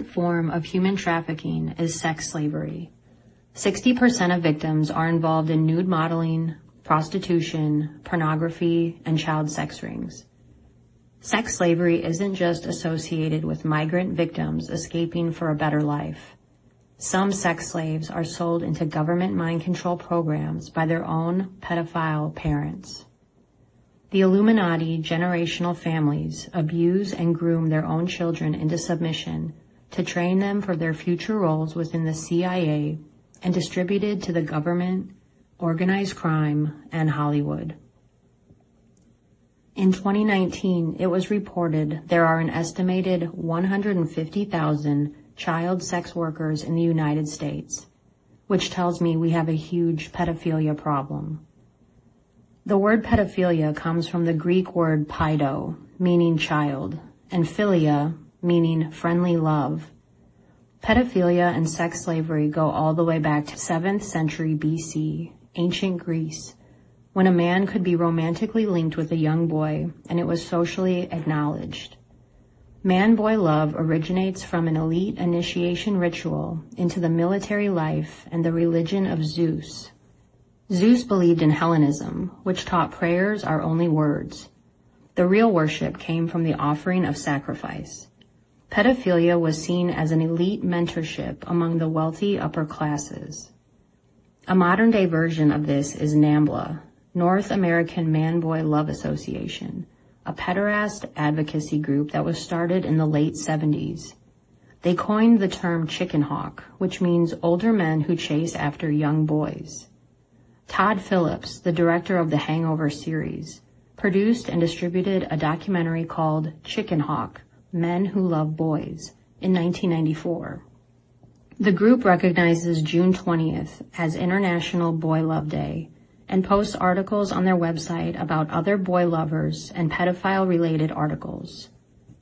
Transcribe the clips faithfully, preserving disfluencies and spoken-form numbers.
form of human trafficking is sex slavery. sixty percent of victims are involved in nude modeling, prostitution, pornography, and child sex rings. Sex slavery isn't just associated with migrant victims escaping for a better life. Some sex slaves are sold into government mind control programs by their own pedophile parents. The Illuminati generational families abuse and groom their own children into submission to train them for their future roles within the C I A and distributed to the government, organized crime, and Hollywood. In twenty nineteen, it was reported there are an estimated one hundred fifty thousand child sex workers in the United States, which tells me we have a huge pedophilia problem. The word pedophilia comes from the Greek word paido, meaning child, and philia, meaning friendly love. Pedophilia and sex slavery go all the way back to seventh century B C, ancient Greece, when a man could be romantically linked with a young boy and it was socially acknowledged. Man-boy love originates from an elite initiation ritual into the military life and the religion of Zeus. Zeus believed in Hellenism, which taught prayers are only words. The real worship came from the offering of sacrifice. Pedophilia was seen as an elite mentorship among the wealthy upper classes. A modern-day version of this is NAMBLA, North American Man-Boy Love Association, a pederast advocacy group that was started in the late seventies. They coined the term chicken hawk, which means older men who chase after young boys. Todd Phillips, the director of the Hangover series, produced and distributed a documentary called Chicken Hawk, Men Who Love Boys, in nineteen ninety-four. The group recognizes June twentieth as International Boy Love Day and posts articles on their website about other boy lovers and pedophile-related articles.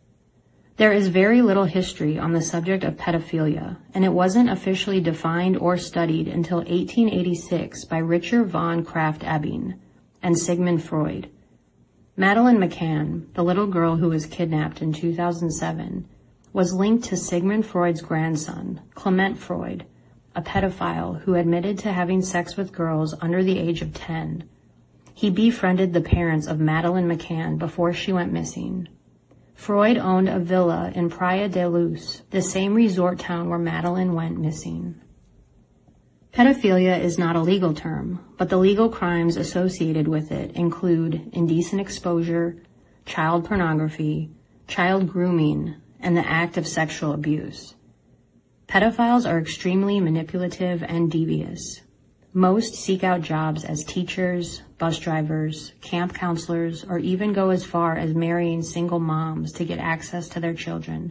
There is very little history on the subject of pedophilia, and it wasn't officially defined or studied until eighteen eighty-six by Richard von Krafft-Ebing and Sigmund Freud. Madeleine McCann, the little girl who was kidnapped in two thousand seven, was linked to Sigmund Freud's grandson, Clement Freud, a pedophile who admitted to having sex with girls under the age of ten. He befriended the parents of Madeleine McCann before she went missing. Freud owned a villa in Praia de Luz, the same resort town where Madeleine went missing. Pedophilia is not a legal term, but the legal crimes associated with it include indecent exposure, child pornography, child grooming, and the act of sexual abuse. Pedophiles are extremely manipulative and devious. Most seek out jobs as teachers, bus drivers, camp counselors, or even go as far as marrying single moms to get access to their children.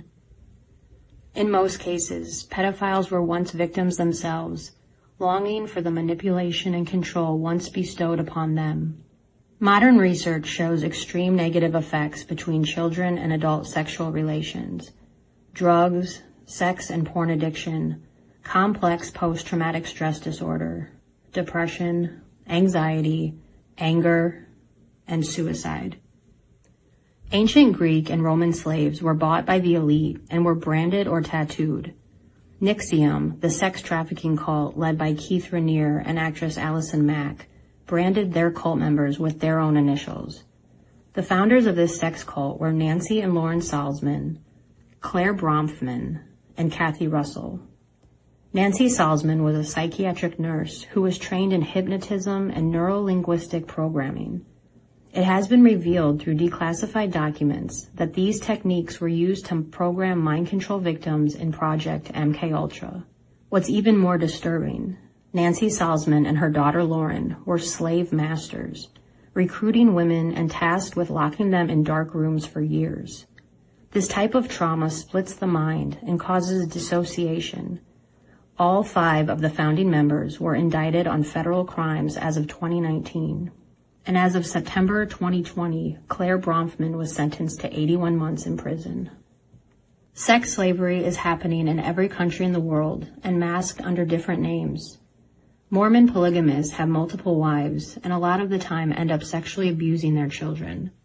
In most cases, pedophiles were once victims themselves, longing for the manipulation and control once bestowed upon them. Modern research shows extreme negative effects between children and adult sexual relations. Drugs, sex and porn addiction, complex post-traumatic stress disorder, depression, anxiety, anger, and suicide. Ancient Greek and Roman slaves were bought by the elite and were branded or tattooed. N X I V M, the sex trafficking cult led by Keith Raniere and actress Allison Mack, branded their cult members with their own initials. The founders of this sex cult were Nancy and Lauren Salzman, Claire Bronfman, and Kathy Russell. Nancy Salzman was a psychiatric nurse who was trained in hypnotism and neuro-linguistic programming. It has been revealed through declassified documents that these techniques were used to program mind control victims in Project M K Ultra. What's even more disturbing, Nancy Salzman and her daughter Lauren were slave masters, recruiting women and tasked with locking them in dark rooms for years. This type of trauma splits the mind and causes dissociation. All five of the founding members were indicted on federal crimes as of twenty nineteen. And as of September twenty twenty, Claire Bronfman was sentenced to eighty-one months in prison. Sex slavery is happening in every country in the world and masked under different names. Mormon polygamists have multiple wives and a lot of the time end up sexually abusing their children.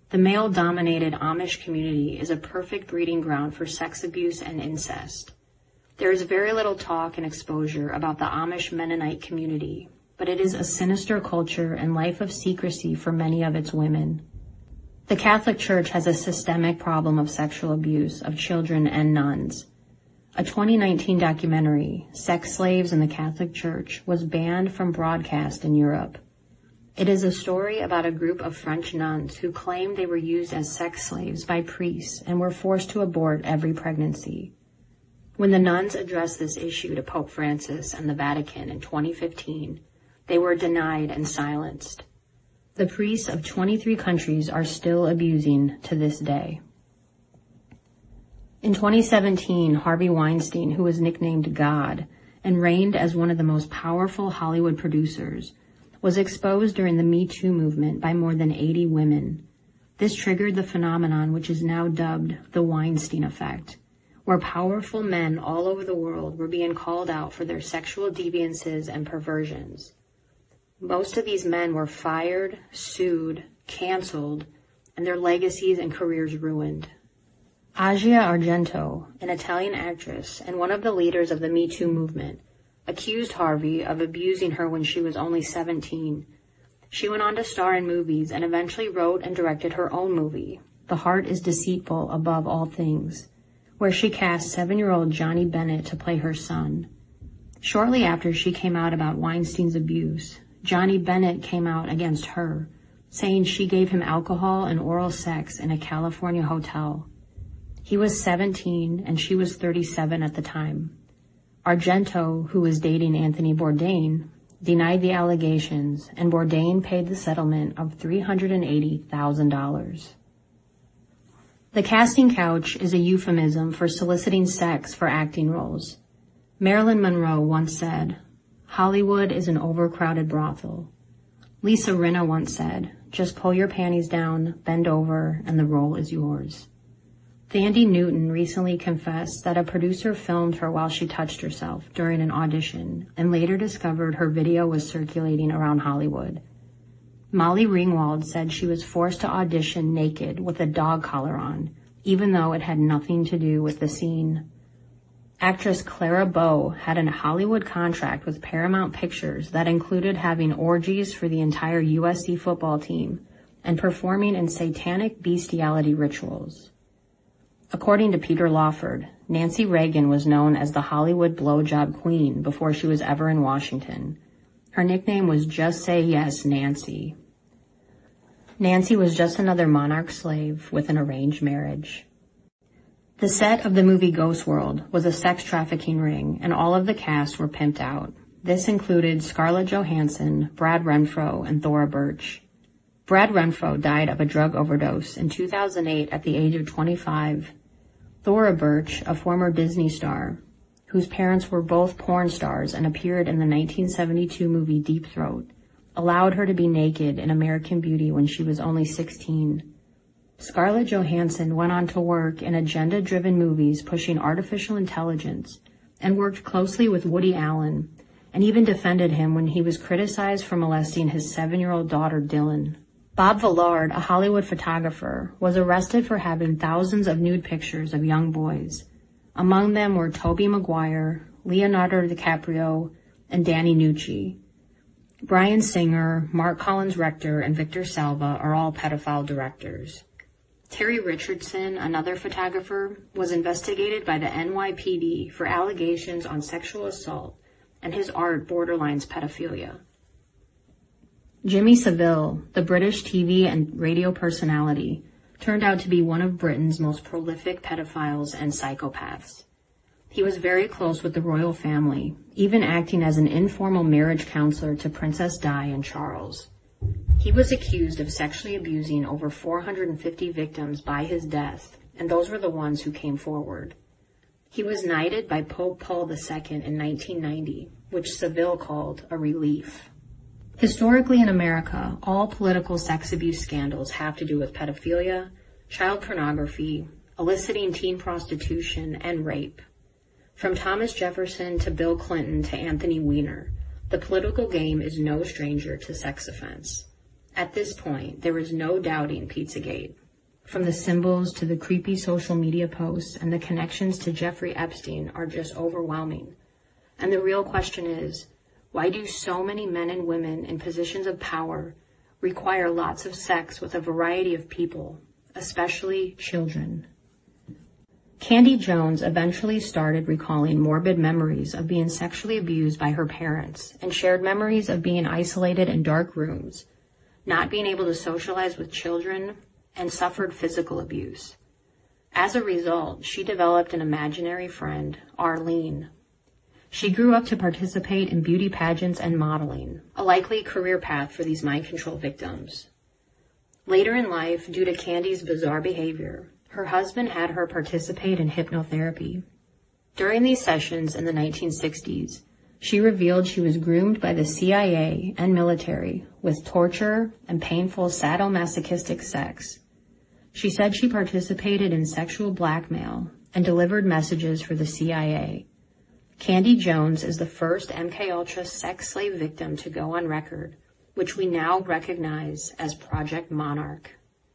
The male-dominated Amish community is a perfect breeding ground for sex abuse and incest. There is very little talk and exposure about the Amish Mennonite community, but it is a sinister culture and life of secrecy for many of its women. The Catholic Church has a systemic problem of sexual abuse of children and nuns. A twenty nineteen documentary, Sex Slaves in the Catholic Church, was banned from broadcast in Europe. It is a story about a group of French nuns who claimed they were used as sex slaves by priests and were forced to abort every pregnancy. When the nuns addressed this issue to Pope Francis and the Vatican in twenty fifteen, they were denied and silenced. The priests of twenty-three countries are still abusing to this day. In twenty seventeen, Harvey Weinstein, who was nicknamed God and reigned as one of the most powerful Hollywood producers, was exposed during the Me Too movement by more than eighty women. This triggered the phenomenon which is now dubbed the Weinstein effect, where powerful men all over the world were being called out for their sexual deviances and perversions. Most of these men were fired, sued, canceled, and their legacies and careers ruined. Asia Argento, an Italian actress and one of the leaders of the Me Too movement, accused Harvey of abusing her when she was only seventeen. She went on to star in movies and eventually wrote and directed her own movie, The Heart is Deceitful Above All Things, where she cast seven-year-old Johnny Bennett to play her son. Shortly after she came out about Weinstein's abuse, Johnny Bennett came out against her, saying she gave him alcohol and oral sex in a California hotel. He was seventeen and she was thirty-seven at the time. Argento, who was dating Anthony Bourdain, denied the allegations, and Bourdain paid the settlement of three hundred eighty thousand dollars. The casting couch is a euphemism for soliciting sex for acting roles. Marilyn Monroe once said, "Hollywood is an overcrowded brothel." Lisa Rinna once said, "Just pull your panties down, bend over, and the role is yours." Thandie Newton recently confessed that a producer filmed her while she touched herself during an audition and later discovered her video was circulating around Hollywood. Molly Ringwald said she was forced to audition naked with a dog collar on, even though it had nothing to do with the scene. Actress Clara Bow had a Hollywood contract with Paramount Pictures that included having orgies for the entire U S C football team and performing in satanic bestiality rituals. According to Peter Lawford, Nancy Reagan was known as the Hollywood blowjob queen before she was ever in Washington. Her nickname was Just Say Yes, Nancy. Nancy was just another monarch slave with an arranged marriage. The set of the movie Ghost World was a sex trafficking ring, and all of the cast were pimped out. This included Scarlett Johansson, Brad Renfro, and Thora Birch. Brad Renfro died of a drug overdose in two thousand eight at the age of twenty-five. Thora Birch, a former Disney star, whose parents were both porn stars and appeared in the nineteen seventy-two movie Deep Throat, allowed her to be naked in American Beauty when she was only sixteen. Scarlett Johansson went on to work in agenda-driven movies pushing artificial intelligence and worked closely with Woody Allen and even defended him when he was criticized for molesting his seven-year-old daughter, Dylan. Bob Villard, a Hollywood photographer, was arrested for having thousands of nude pictures of young boys. Among them were Tobey Maguire, Leonardo DiCaprio, and Danny Nucci. Bryan Singer, Mark Collins Rector, and Victor Salva are all pedophile directors. Terry Richardson, another photographer, was investigated by the N Y P D for allegations on sexual assault, and his art borderlines pedophilia. Jimmy Savile, the British T V and radio personality, turned out to be one of Britain's most prolific pedophiles and psychopaths. He was very close with the royal family, even acting as an informal marriage counselor to Princess Di and Charles. He was accused of sexually abusing over four hundred fifty victims by his death, and those were the ones who came forward. He was knighted by Pope Paul the Second in nineteen ninety, which Savile called a relief. Historically in America, all political sex abuse scandals have to do with pedophilia, child pornography, eliciting teen prostitution, and rape. From Thomas Jefferson to Bill Clinton to Anthony Weiner, the political game is no stranger to sex offense. At this point, there was no doubting Pizzagate. From the symbols to the creepy social media posts and the connections to Jeffrey Epstein are just overwhelming. And the real question is, why do so many men and women in positions of power require lots of sex with a variety of people, especially children? Candy Jones eventually started recalling morbid memories of being sexually abused by her parents and shared memories of being isolated in dark rooms, not being able to socialize with children, and suffered physical abuse. As a result, she developed an imaginary friend, Arlene. She grew up to participate in beauty pageants and modeling, a likely career path for these mind control victims. Later in life, due to Candy's bizarre behavior, her husband had her participate in hypnotherapy. During these sessions in the nineteen sixties, she revealed she was groomed by the C I A and military with torture and painful sadomasochistic sex. She said she participated in sexual blackmail and delivered messages for the C I A. Candy Jones is the first M K Ultra sex slave victim to go on record, which we now recognize as Project Monarch.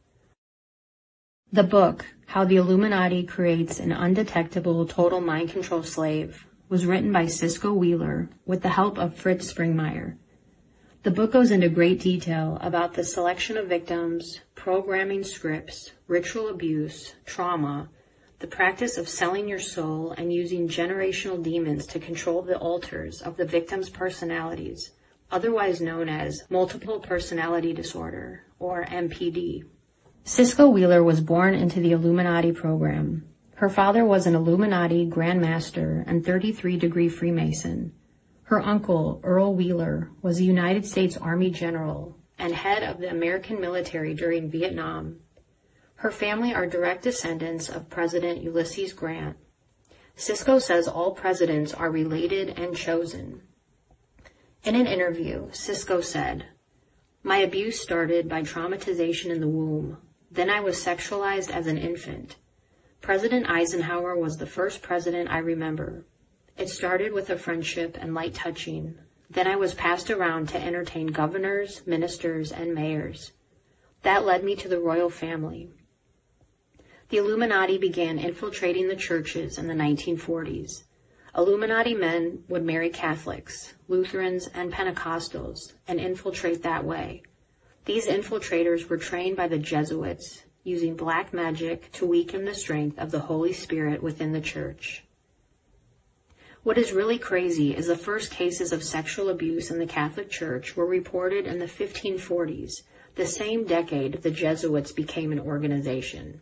The book, How the Illuminati Creates an Undetectable Total Mind Control Slave, was written by Cisco Wheeler with the help of Fritz Springmeier. The book goes into great detail about the selection of victims, programming scripts, ritual abuse, trauma, the practice of selling your soul and using generational demons to control the alters of the victim's personalities, otherwise known as multiple personality disorder, or M P D. Cisco Wheeler was born into the Illuminati program. Her father was an Illuminati Grand Master and thirty-three degree Freemason. Her uncle, Earl Wheeler, was a United States Army general and head of the American military during Vietnam. Her family are direct descendants of President Ulysses Grant. Cisco says all presidents are related and chosen. In an interview, Cisco said, "My abuse started by traumatization in the womb. Then I was sexualized as an infant. President Eisenhower was the first president I remember. It started with a friendship and light touching. Then I was passed around to entertain governors, ministers, and mayors. That led me to the royal family." The Illuminati began infiltrating the churches in the nineteen forties. Illuminati men would marry Catholics, Lutherans, and Pentecostals and infiltrate that way. These infiltrators were trained by the Jesuits, using black magic to weaken the strength of the Holy Spirit within the church. What is really crazy is the first cases of sexual abuse in the Catholic Church were reported in the fifteen forties, the same decade the Jesuits became an organization.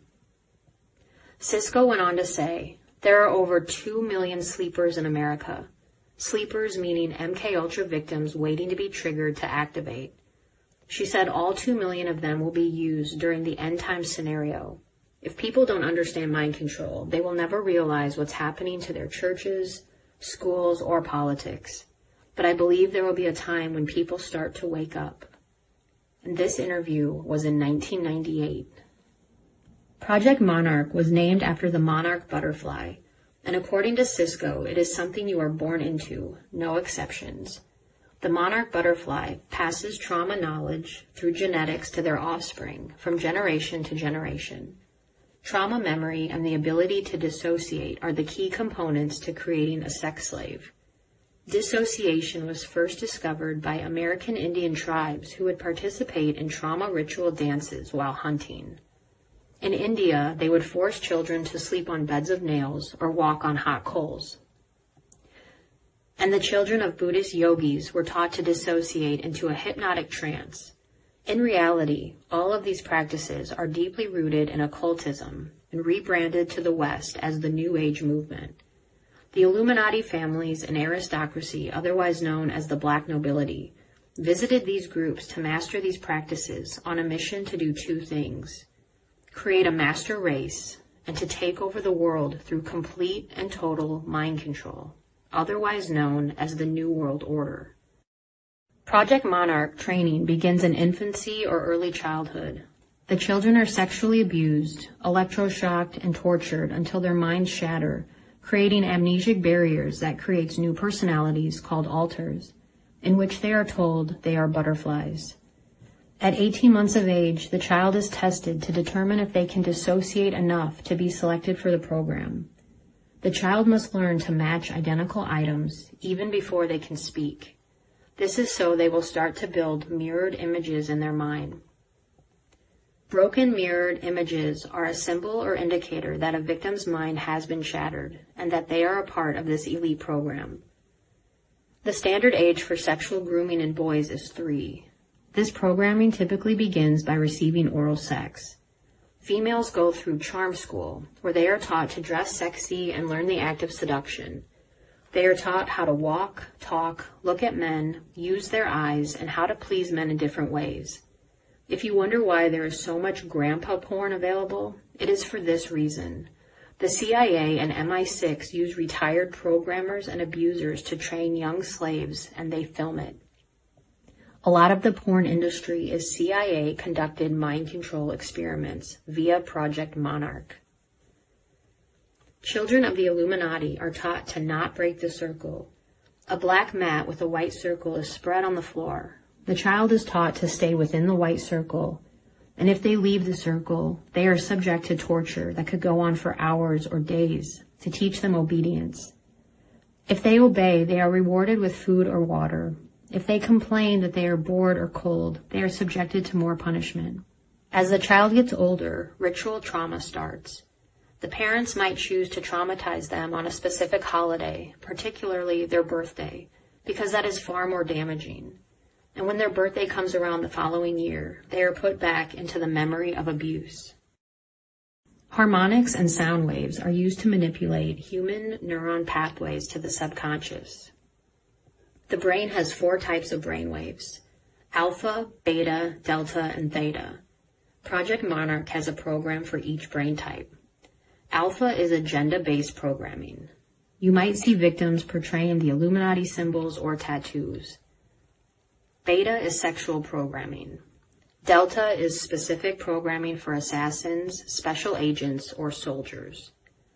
Cisco went on to say, "There are over two million sleepers in America. Sleepers meaning M K Ultra victims waiting to be triggered to activate. She said all two million of them will be used during the end time scenario. If people don't understand mind control, they will never realize what's happening to their churches, schools, or politics. But I believe there will be a time when people start to wake up." And this interview was in nineteen ninety-eight. Project Monarch was named after the monarch butterfly, and according to Cisco, it is something you are born into, no exceptions. The monarch butterfly passes trauma knowledge through genetics to their offspring from generation to generation. Trauma memory and the ability to dissociate are the key components to creating a sex slave. Dissociation was first discovered by American Indian tribes who would participate in trauma ritual dances while hunting. In India, they would force children to sleep on beds of nails or walk on hot coals. And the children of Buddhist yogis were taught to dissociate into a hypnotic trance. In reality, all of these practices are deeply rooted in occultism and rebranded to the West as the New Age movement. The Illuminati families and aristocracy, otherwise known as the Black Nobility, visited these groups to master these practices on a mission to do two things: create a master race and to take over the world through complete and total mind control, otherwise known as the New World Order. Project Monarch training begins in infancy or early childhood. The children are sexually abused, electroshocked, and tortured until their minds shatter, creating amnesic barriers that creates new personalities called alters, in which they are told they are butterflies. At eighteen months of age, the child is tested to determine if they can dissociate enough to be selected for the program. The child must learn to match identical items even before they can speak. This is so they will start to build mirrored images in their mind. Broken mirrored images are a symbol or indicator that a victim's mind has been shattered and that they are a part of this elite program. The standard age for sexual grooming in boys is three. This programming typically begins by receiving oral sex. Females go through charm school, where they are taught to dress sexy and learn the act of seduction. They are taught how to walk, talk, look at men, use their eyes, and how to please men in different ways. If you wonder why there is so much grandpa porn available, it is for this reason. The C I A and M I six use retired programmers and abusers to train young slaves, and they film it. A lot of the porn industry is C I A-conducted mind control experiments via Project Monarch. Children of the Illuminati are taught to not break the circle. A black mat with a white circle is spread on the floor. The child is taught to stay within the white circle, and if they leave the circle, they are subject to torture that could go on for hours or days to teach them obedience. If they obey, they are rewarded with food or water. If they complain that they are bored or cold, they are subjected to more punishment. As the child gets older, ritual trauma starts. The parents might choose to traumatize them on a specific holiday, particularly their birthday, because that is far more damaging. And when their birthday comes around the following year, they are put back into the memory of abuse. Harmonics and sound waves are used to manipulate human neuron pathways to the subconscious. The brain has four types of brain waves: alpha, beta, delta, and theta. Project Monarch has a program for each brain type. Alpha is agenda-based programming. You might see victims portraying the Illuminati symbols or tattoos. Beta is sexual programming. Delta is specific programming for assassins, special agents, or soldiers.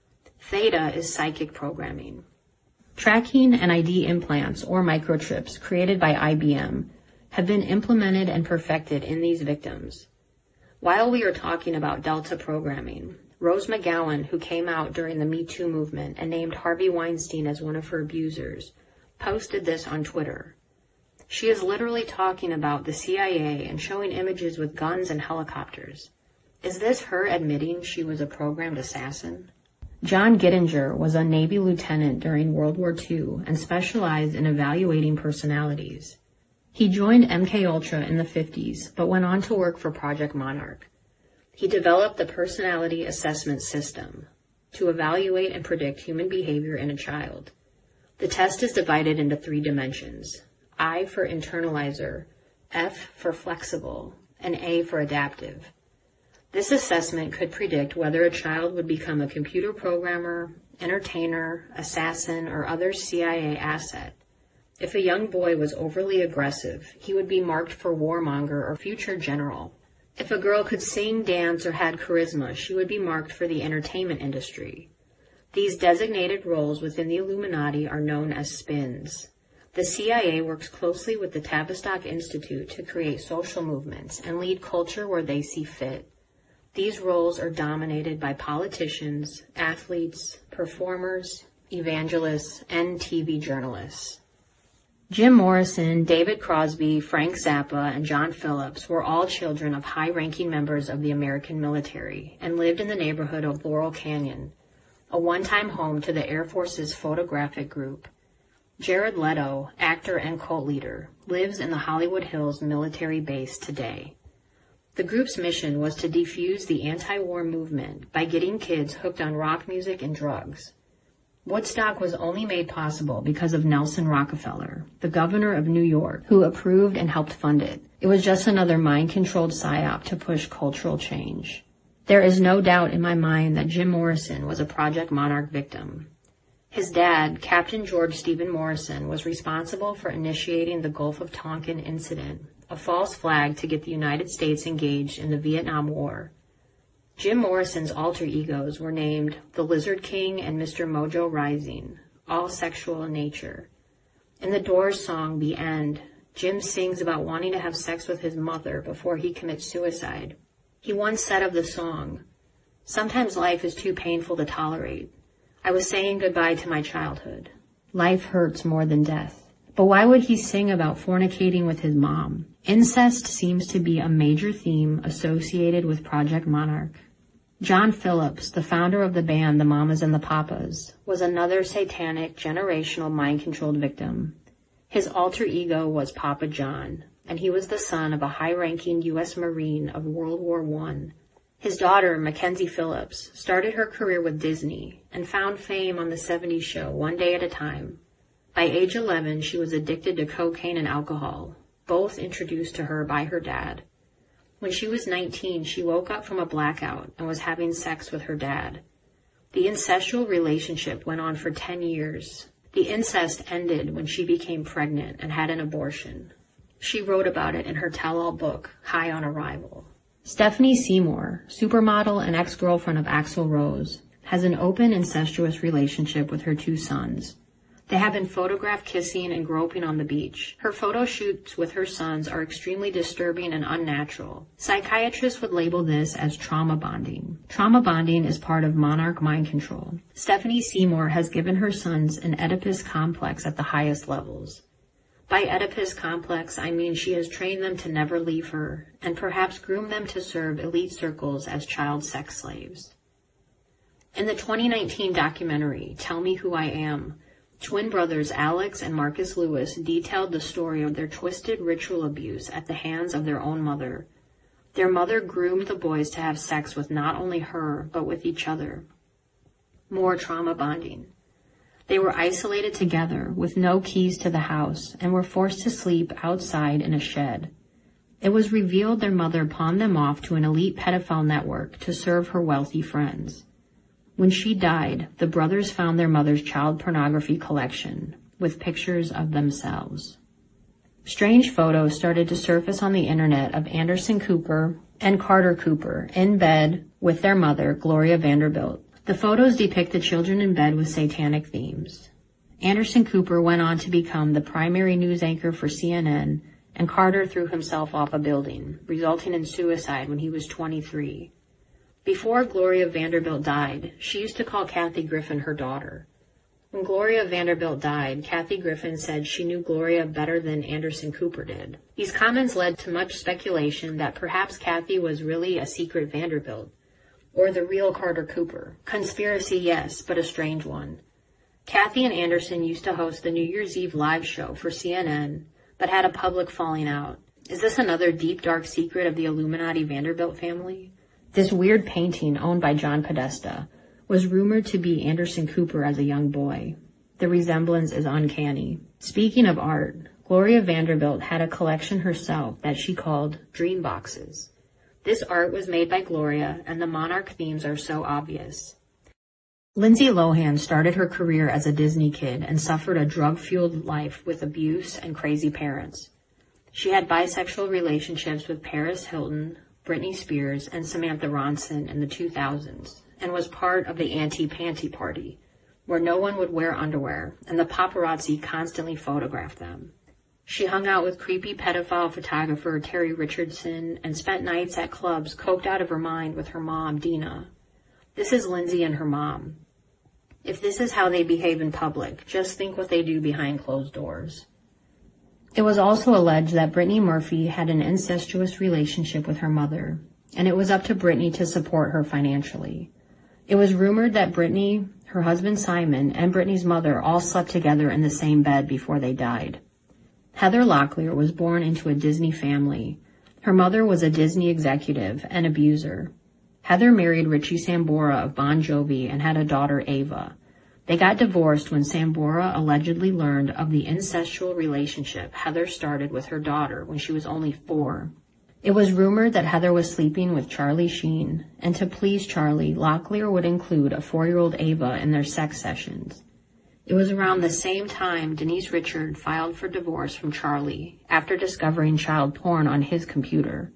Theta is psychic programming. Tracking and I D implants or microchips created by I B M have been implemented and perfected in these victims. While we are talking about Delta programming, Rose McGowan, who came out during the Me Too movement and named Harvey Weinstein as one of her abusers, posted this on Twitter. She is literally talking about the C I A and showing images with guns and helicopters. Is this her admitting she was a programmed assassin? John Gittinger was a Navy lieutenant during World War Two and specialized in evaluating personalities. He joined M K Ultra in the fifties, but went on to work for Project Monarch. He developed the Personality Assessment System to evaluate and predict human behavior in a child. The test is divided into three dimensions: I for internalizer, F for flexible, and A for adaptive. This assessment could predict whether a child would become a computer programmer, entertainer, assassin, or other C I A asset. If a young boy was overly aggressive, he would be marked for warmonger or future general. If a girl could sing, dance, or had charisma, she would be marked for the entertainment industry. These designated roles within the Illuminati are known as spins. The C I A works closely with the Tavistock Institute to create social movements and lead culture where they see fit. These roles are dominated by politicians, athletes, performers, evangelists, and T V journalists. Jim Morrison, David Crosby, Frank Zappa, and John Phillips were all children of high-ranking members of the American military and lived in the neighborhood of Laurel Canyon, a one-time home to the Air Force's photographic group. Jared Leto, actor and cult leader, lives in the Hollywood Hills military base today. The group's mission was to defuse the anti-war movement by getting kids hooked on rock music and drugs. Woodstock was only made possible because of Nelson Rockefeller, the governor of New York, who approved and helped fund it. It was just another mind-controlled psyop to push cultural change. There is no doubt in my mind that Jim Morrison was a Project Monarch victim. His dad, Captain George Stephen Morrison, was responsible for initiating the Gulf of Tonkin incident, a false flag to get the United States engaged in the Vietnam War. Jim Morrison's alter egos were named the Lizard King and Mister Mojo Rising, all sexual in nature. In the Doors song The End, Jim sings about wanting to have sex with his mother before he commits suicide. He once said of the song, "Sometimes life is too painful to tolerate. I was saying goodbye to my childhood. Life hurts more than death." But why would he sing about fornicating with his mom? Incest seems to be a major theme associated with Project Monarch. John Phillips, the founder of the band The Mamas and the Papas, was another satanic generational mind-controlled victim. His alter ego was Papa John, and he was the son of a high-ranking U S Marine of World War One. His daughter, Mackenzie Phillips, started her career with Disney and found fame on the seventies show One Day at a Time. By age eleven, she was addicted to cocaine and alcohol, both introduced to her by her dad. When she was nineteen, she woke up from a blackout and was having sex with her dad. The incestual relationship went on for ten years. The incest ended when she became pregnant and had an abortion. She wrote about it in her tell-all book, High on Arrival. Stephanie Seymour, supermodel and ex-girlfriend of Axl Rose, has an open incestuous relationship with her two sons. They have been photographed kissing and groping on the beach. Her photo shoots with her sons are extremely disturbing and unnatural. Psychiatrists would label this as trauma bonding. Trauma bonding is part of monarch mind control. Stephanie Seymour has given her sons an Oedipus complex at the highest levels. By Oedipus complex, I mean she has trained them to never leave her, and perhaps groomed them to serve elite circles as child sex slaves. In the twenty nineteen documentary, Tell Me Who I Am, twin brothers Alex and Marcus Lewis detailed the story of their twisted ritual abuse at the hands of their own mother. Their mother groomed the boys to have sex with not only her, but with each other. More trauma bonding. They were isolated together with no keys to the house and were forced to sleep outside in a shed. It was revealed their mother pawned them off to an elite pedophile network to serve her wealthy friends. When she died, the brothers found their mother's child pornography collection with pictures of themselves. Strange photos started to surface on the internet of Anderson Cooper and Carter Cooper in bed with their mother, Gloria Vanderbilt. The photos depict the children in bed with satanic themes. Anderson Cooper went on to become the primary news anchor for C N N, and Carter threw himself off a building, resulting in suicide when he was twenty-three. Before Gloria Vanderbilt died, she used to call Kathy Griffin her daughter. When Gloria Vanderbilt died, Kathy Griffin said she knew Gloria better than Anderson Cooper did. These comments led to much speculation that perhaps Kathy was really a secret Vanderbilt, or the real Carter Cooper. Conspiracy, yes, but a strange one. Kathy and Anderson used to host the New Year's Eve live show for C N N, but had a public falling out. Is this another deep, dark secret of the Illuminati Vanderbilt family? This weird painting, owned by John Podesta, was rumored to be Anderson Cooper as a young boy. The resemblance is uncanny. Speaking of art, Gloria Vanderbilt had a collection herself that she called Dream Boxes. This art was made by Gloria, and the monarch themes are so obvious. Lindsay Lohan started her career as a Disney kid and suffered a drug-fueled life with abuse and crazy parents. She had bisexual relationships with Paris Hilton, Britney Spears, and Samantha Ronson in the two thousands, and was part of the anti-panty party, where no one would wear underwear, and the paparazzi constantly photographed them. She hung out with creepy pedophile photographer Terry Richardson and spent nights at clubs coked out of her mind with her mom, Dina. This is Lindsay and her mom. If this is how they behave in public, just think what they do behind closed doors. It was also alleged that Brittany Murphy had an incestuous relationship with her mother, and it was up to Brittany to support her financially. It was rumored that Brittany, her husband Simon, and Brittany's mother all slept together in the same bed before they died. Heather Locklear was born into a Disney family. Her mother was a Disney executive and abuser. Heather married Richie Sambora of Bon Jovi and had a daughter, Ava. They got divorced when Sambora allegedly learned of the incestual relationship Heather started with her daughter when she was only four. It was rumored that Heather was sleeping with Charlie Sheen, and to please Charlie, Locklear would include a four-year-old Ava in their sex sessions. It was around the same time Denise Richards filed for divorce from Charlie after discovering child porn on his computer.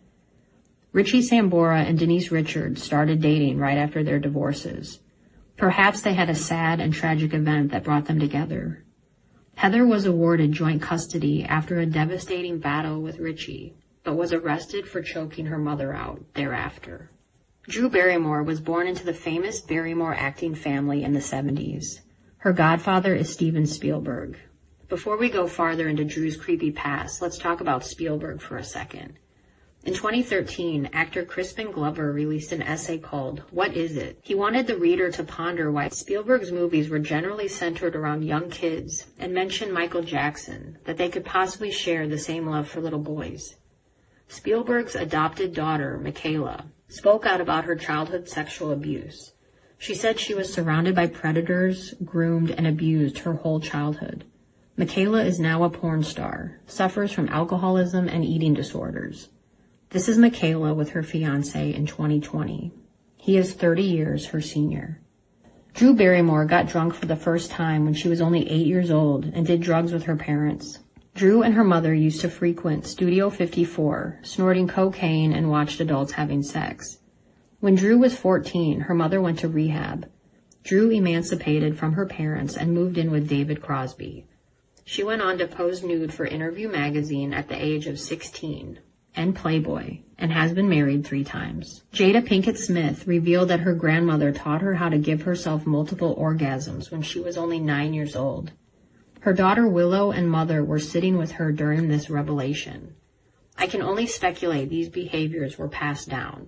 Richie Sambora and Denise Richards started dating right after their divorces. Perhaps they had a sad and tragic event that brought them together. Heather was awarded joint custody after a devastating battle with Richie, but was arrested for choking her mother out thereafter. Drew Barrymore was born into the famous Barrymore acting family in the seventies. Her godfather is Steven Spielberg. Before we go farther into Drew's creepy past, let's talk about Spielberg for a second. In twenty thirteen, actor Crispin Glover released an essay called, "What Is It?" He wanted the reader to ponder why Spielberg's movies were generally centered around young kids and mentioned Michael Jackson, that they could possibly share the same love for little boys. Spielberg's adopted daughter, Michaela, spoke out about her childhood sexual abuse. She said she was surrounded by predators, groomed, and abused her whole childhood. Michaela is now a porn star, suffers from alcoholism and eating disorders. This is Michaela with her fiancé in twenty twenty. He is thirty years her senior. Drew Barrymore got drunk for the first time when she was only eight years old and did drugs with her parents. Drew and her mother used to frequent Studio fifty-four, snorting cocaine and watched adults having sex. When Drew was fourteen, her mother went to rehab. Drew emancipated from her parents and moved in with David Crosby. She went on to pose nude for Interview magazine at the age of sixteen and Playboy, and has been married three times. Jada Pinkett Smith revealed that her grandmother taught her how to give herself multiple orgasms when she was only nine years old. Her daughter Willow and mother were sitting with her during this revelation. I can only speculate these behaviors were passed down.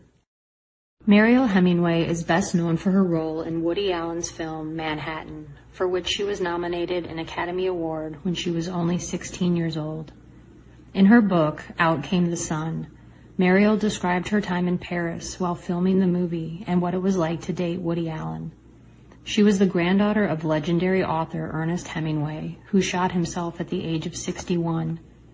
Mariel Hemingway is best known for her role in Woody Allen's film Manhattan, for which she was nominated an Academy Award when she was only sixteen years old. In her book, Out Came the Sun, Mariel described her time in Paris while filming the movie and what it was like to date Woody Allen. She was the granddaughter of legendary author Ernest Hemingway, who shot himself at the age of sixty-one.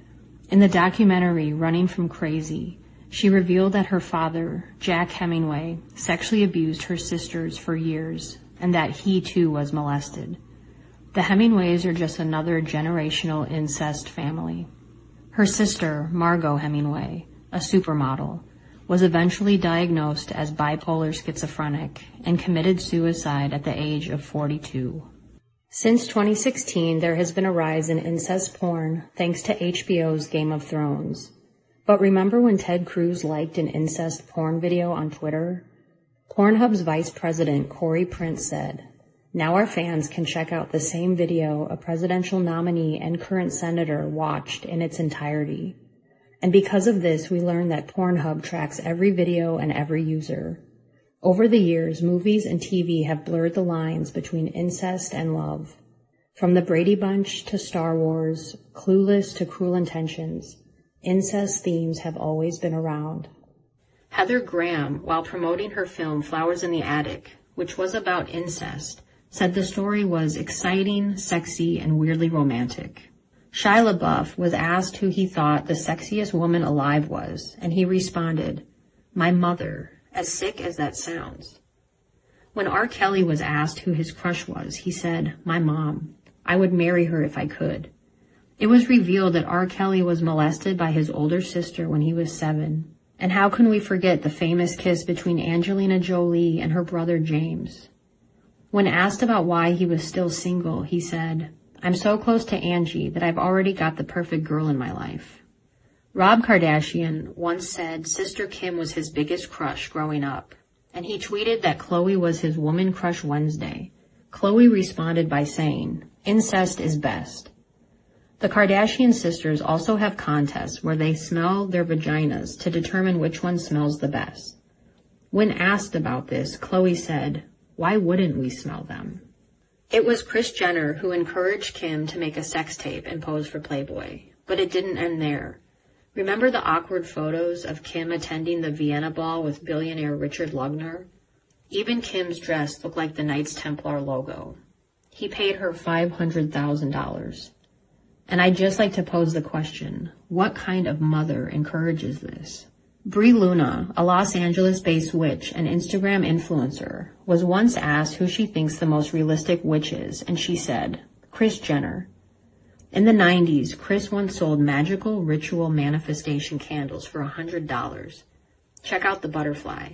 In the documentary Running from Crazy, she revealed that her father, Jack Hemingway, sexually abused her sisters for years, and that he too was molested. The Hemingways are just another generational incest family. Her sister, Margot Hemingway, a supermodel, was eventually diagnosed as bipolar schizophrenic and committed suicide at the age of forty-two. Since twenty sixteen, there has been a rise in incest porn thanks to H B O's Game of Thrones. But remember when Ted Cruz liked an incest porn video on Twitter? Pornhub's vice president, Corey Prince, said, "Now our fans can check out the same video a presidential nominee and current senator watched in its entirety. And because of this, we learned that Pornhub tracks every video and every user. Over the years, movies and T V have blurred the lines between incest and love. From the Brady Bunch to Star Wars, Clueless to Cruel Intentions, incest themes have always been around." Heather Graham, while promoting her film Flowers in the Attic, which was about incest, said the story was exciting, sexy, and weirdly romantic. Shia LaBeouf was asked who he thought the sexiest woman alive was, and he responded, "My mother," as sick as that sounds. When R. Kelly was asked who his crush was, he said, "My mom. I would marry her if I could." It was revealed that R. Kelly was molested by his older sister when he was seven. And how can we forget the famous kiss between Angelina Jolie and her brother James? When asked about why he was still single, he said, "I'm so close to Angie that I've already got the perfect girl in my life." Rob Kardashian once said Sister Kim was his biggest crush growing up, and he tweeted that Khloe was his woman crush Wednesday. Khloe responded by saying, "Incest is best." The Kardashian sisters also have contests where they smell their vaginas to determine which one smells the best. When asked about this, Khloe said, "Why wouldn't we smell them?" It was Kris Jenner who encouraged Kim to make a sex tape and pose for Playboy, but it didn't end there. Remember the awkward photos of Kim attending the Vienna Ball with billionaire Richard Lugner? Even Kim's dress looked like the Knights Templar logo. He paid her five hundred thousand dollars. And I'd just like to pose the question, what kind of mother encourages this? Brie Luna, a Los Angeles-based witch and Instagram influencer, was once asked who she thinks the most realistic witch is, and she said, Kris Jenner. In the nineties, Kris once sold magical ritual manifestation candles for one hundred dollars. Check out the butterfly.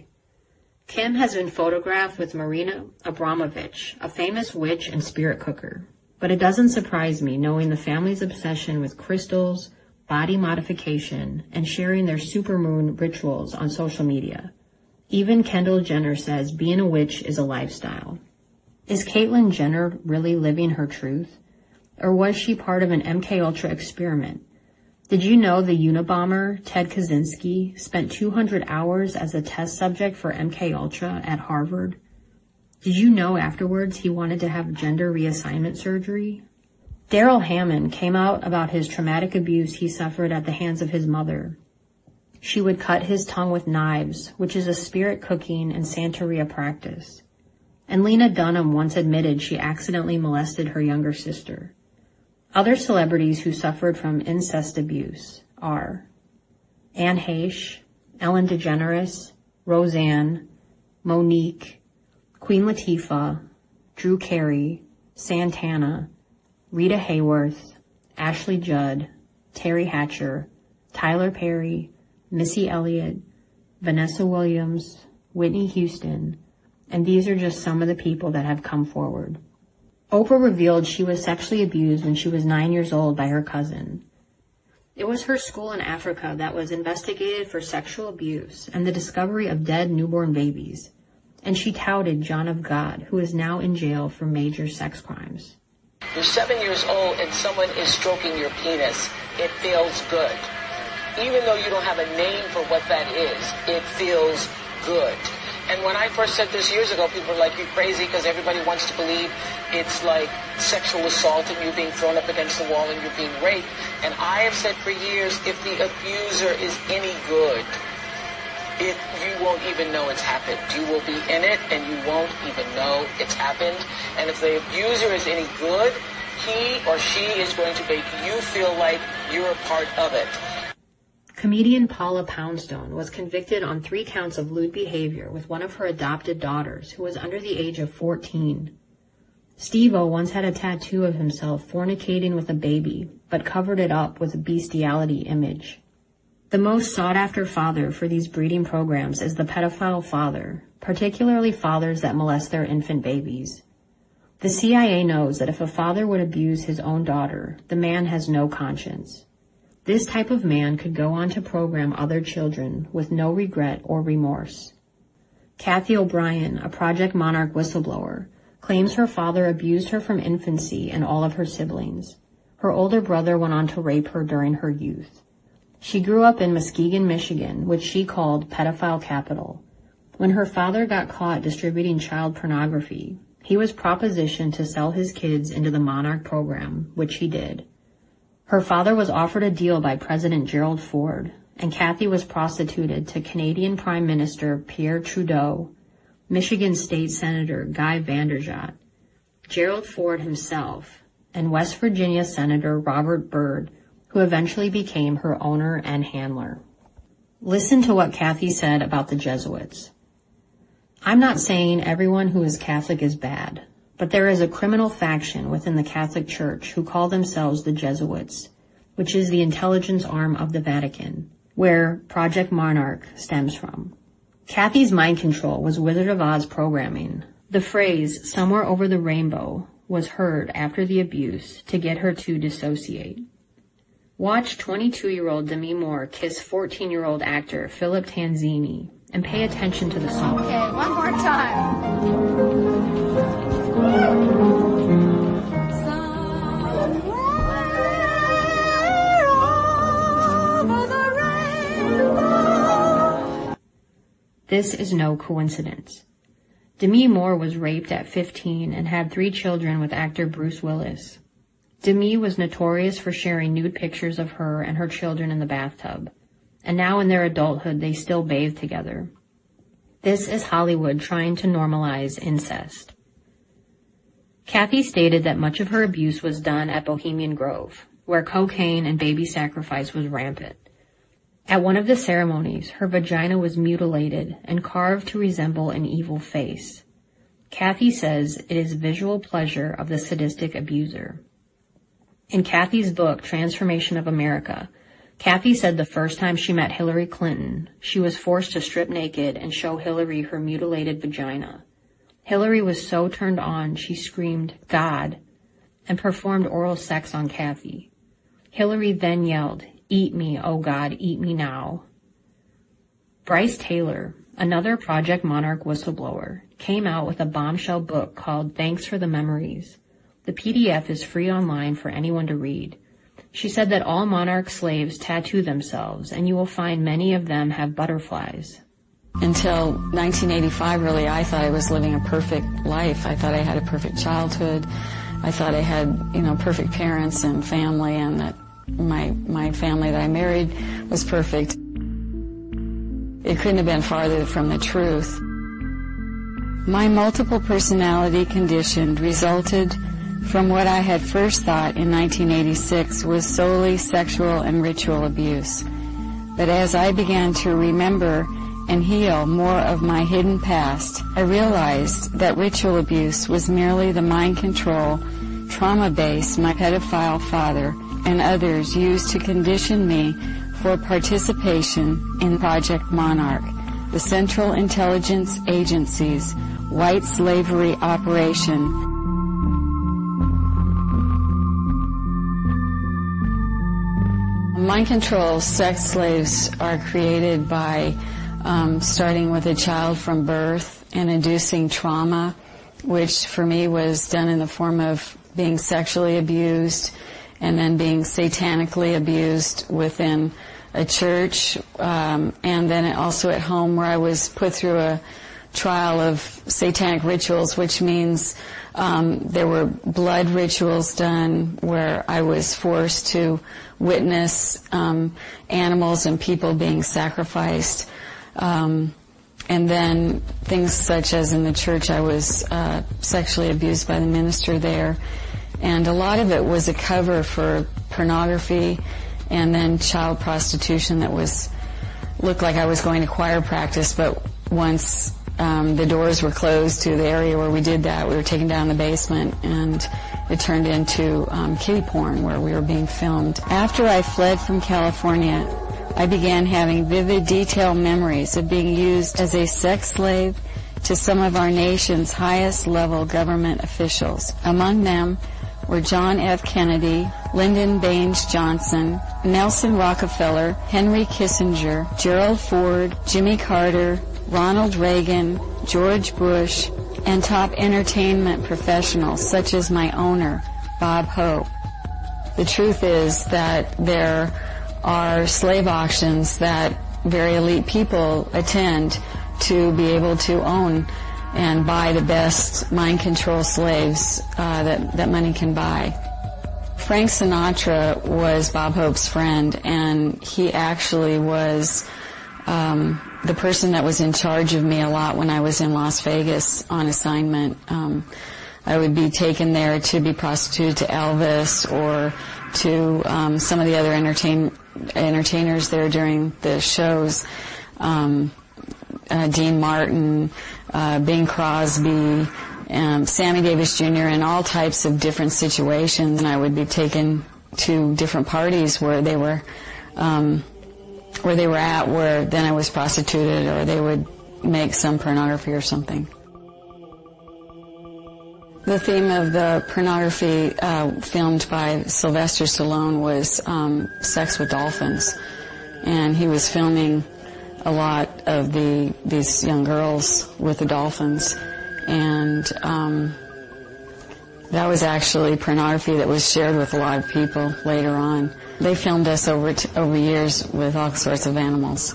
Kim has been photographed with Marina Abramovich, a famous witch and spirit cooker. But it doesn't surprise me knowing the family's obsession with crystals, body modification, and sharing their supermoon rituals on social media. Even Kendall Jenner says being a witch is a lifestyle. Is Caitlyn Jenner really living her truth? Or was she part of an M K Ultra experiment? Did you know the Unabomber, Ted Kaczynski, spent two hundred hours as a test subject for M K Ultra at Harvard? Did you know afterwards he wanted to have gender reassignment surgery? Daryl Hammond came out about his traumatic abuse he suffered at the hands of his mother. She would cut his tongue with knives, which is a spirit cooking and Santeria practice. And Lena Dunham once admitted she accidentally molested her younger sister. Other celebrities who suffered from incest abuse are Anne Heche, Ellen DeGeneres, Roseanne, Monique, Queen Latifah, Drew Carey, Santana, Rita Hayworth, Ashley Judd, Terry Hatcher, Tyler Perry, Missy Elliott, Vanessa Williams, Whitney Houston, and these are just some of the people that have come forward. Oprah revealed she was sexually abused when she was nine years old by her cousin. It was her school in Africa that was investigated for sexual abuse and the discovery of dead newborn babies, and she touted John of God, who is now in jail for major sex crimes. You're seven years old and someone is stroking your penis. It feels good. Even though you don't have a name for what that is, it feels good. And when I first said this years ago, people were like, you're crazy, because everybody wants to believe it's like sexual assault and you're being thrown up against the wall and you're being raped. And I have said for years, if the abuser is any good, it, you won't even know it's happened. You will be in it and you won't even know it's happened. And if the abuser is any good, he or she is going to make you feel like you're a part of it. Comedian Paula Poundstone was convicted on three counts of lewd behavior with one of her adopted daughters, who was under the age of fourteen. Steve-O once had a tattoo of himself fornicating with a baby, but covered it up with a bestiality image. The most sought-after father for these breeding programs is the pedophile father, particularly fathers that molest their infant babies. The C I A knows that if a father would abuse his own daughter, the man has no conscience. This type of man could go on to program other children with no regret or remorse. Kathy O'Brien, a Project Monarch whistleblower, claims her father abused her from infancy and all of her siblings. Her older brother went on to rape her during her youth. She grew up in Muskegon, Michigan, which she called pedophile capital. When her father got caught distributing child pornography, he was propositioned to sell his kids into the Monarch program, which he did. Her father was offered a deal by President Gerald Ford, and Kathy was prostituted to Canadian Prime Minister Pierre Trudeau, Michigan State Senator Guy Vanderjagt, Gerald Ford himself, and West Virginia Senator Robert Byrd, who eventually became her owner and handler. Listen to what Kathy said about the Jesuits. I'm not saying everyone who is Catholic is bad, but there is a criminal faction within the Catholic Church who call themselves the Jesuits, which is the intelligence arm of the Vatican, where Project Monarch stems from. Kathy's mind control was Wizard of Oz programming. The phrase, somewhere over the rainbow, was heard after the abuse to get her to dissociate. Watch twenty-two-year-old Demi Moore kiss fourteen-year-old actor Philip Tanzini and pay attention to the song. Okay, one more time. This is no coincidence. Demi Moore was raped at fifteen and had three children with actor Bruce Willis. Demi was notorious for sharing nude pictures of her and her children in the bathtub, and now in their adulthood they still bathe together. This is Hollywood trying to normalize incest. Kathy stated that much of her abuse was done at Bohemian Grove, where cocaine and baby sacrifice was rampant. At one of the ceremonies, her vagina was mutilated and carved to resemble an evil face. Kathy says it is visual pleasure of the sadistic abuser. In Kathy's book, Transformation of America, Kathy said the first time she met Hillary Clinton, she was forced to strip naked and show Hillary her mutilated vagina. Hillary was so turned on, she screamed, "God," and performed oral sex on Kathy. Hillary then yelled, "Eat me, oh God, eat me now." Bryce Taylor, another Project Monarch whistleblower, came out with a bombshell book called Thanks for the Memories. The P D F is free online for anyone to read. She said that all Monarch slaves tattoo themselves, and you will find many of them have butterflies. Until nineteen eighty-five, really, I thought I was living a perfect life. I thought I had a perfect childhood. I thought I had, you know, perfect parents and family, and that my my family that I married was perfect. It couldn't have been farther from the truth. My multiple personality condition resulted from what I had first thought in nineteen eighty-six was solely sexual and ritual abuse. But as I began to remember and heal more of my hidden past, I realized that ritual abuse was merely the mind control, trauma base my pedophile father and others used to condition me for participation in Project Monarch, the Central Intelligence Agency's white slavery operation. Mind control sex slaves are created by um, starting with a child from birth and inducing trauma, which for me was done in the form of being sexually abused and then being satanically abused within a church, um, and then also at home where I was put through a trial of satanic rituals, which means um, there were blood rituals done where I was forced to witness um, animals and people being sacrificed. Um, and then things such as in the church, I was uh, sexually abused by the minister there. And a lot of it was a cover for pornography and then child prostitution that was, looked like I was going to choir practice, but once um, the doors were closed to the area where we did that, we were taken down the basement, and it turned into um, kiddie porn where we were being filmed. After I fled from California, I began having vivid, detailed memories of being used as a sex slave to some of our nation's highest-level government officials. Among them were John F. Kennedy, Lyndon Baines Johnson, Nelson Rockefeller, Henry Kissinger, Gerald Ford, Jimmy Carter, Ronald Reagan, George Bush, and top entertainment professionals such as my owner, Bob Hope. The truth is that there are slave auctions that very elite people attend to be able to own and buy the best mind control slaves uh, that, that money can buy. Frank Sinatra was Bob Hope's friend, and he actually was um, the person that was in charge of me a lot when I was in Las Vegas on assignment. Um, I would be taken there to be prostituted to Elvis or to um, some of the other entertain, entertainers there during the shows. Um, uh, Dean Martin, uh, Bing Crosby, um, Sammy Davis Junior, and all types of different situations. And I would be taken to different parties where they were, um, where they were at, where then I was prostituted, or they would make some pornography or something. The theme of the pornography uh, filmed by Sylvester Stallone was um, sex with dolphins, and he was filming a lot of the these young girls with the dolphins, and um, that was actually pornography that was shared with a lot of people later on. They filmed us over t- over years with all sorts of animals.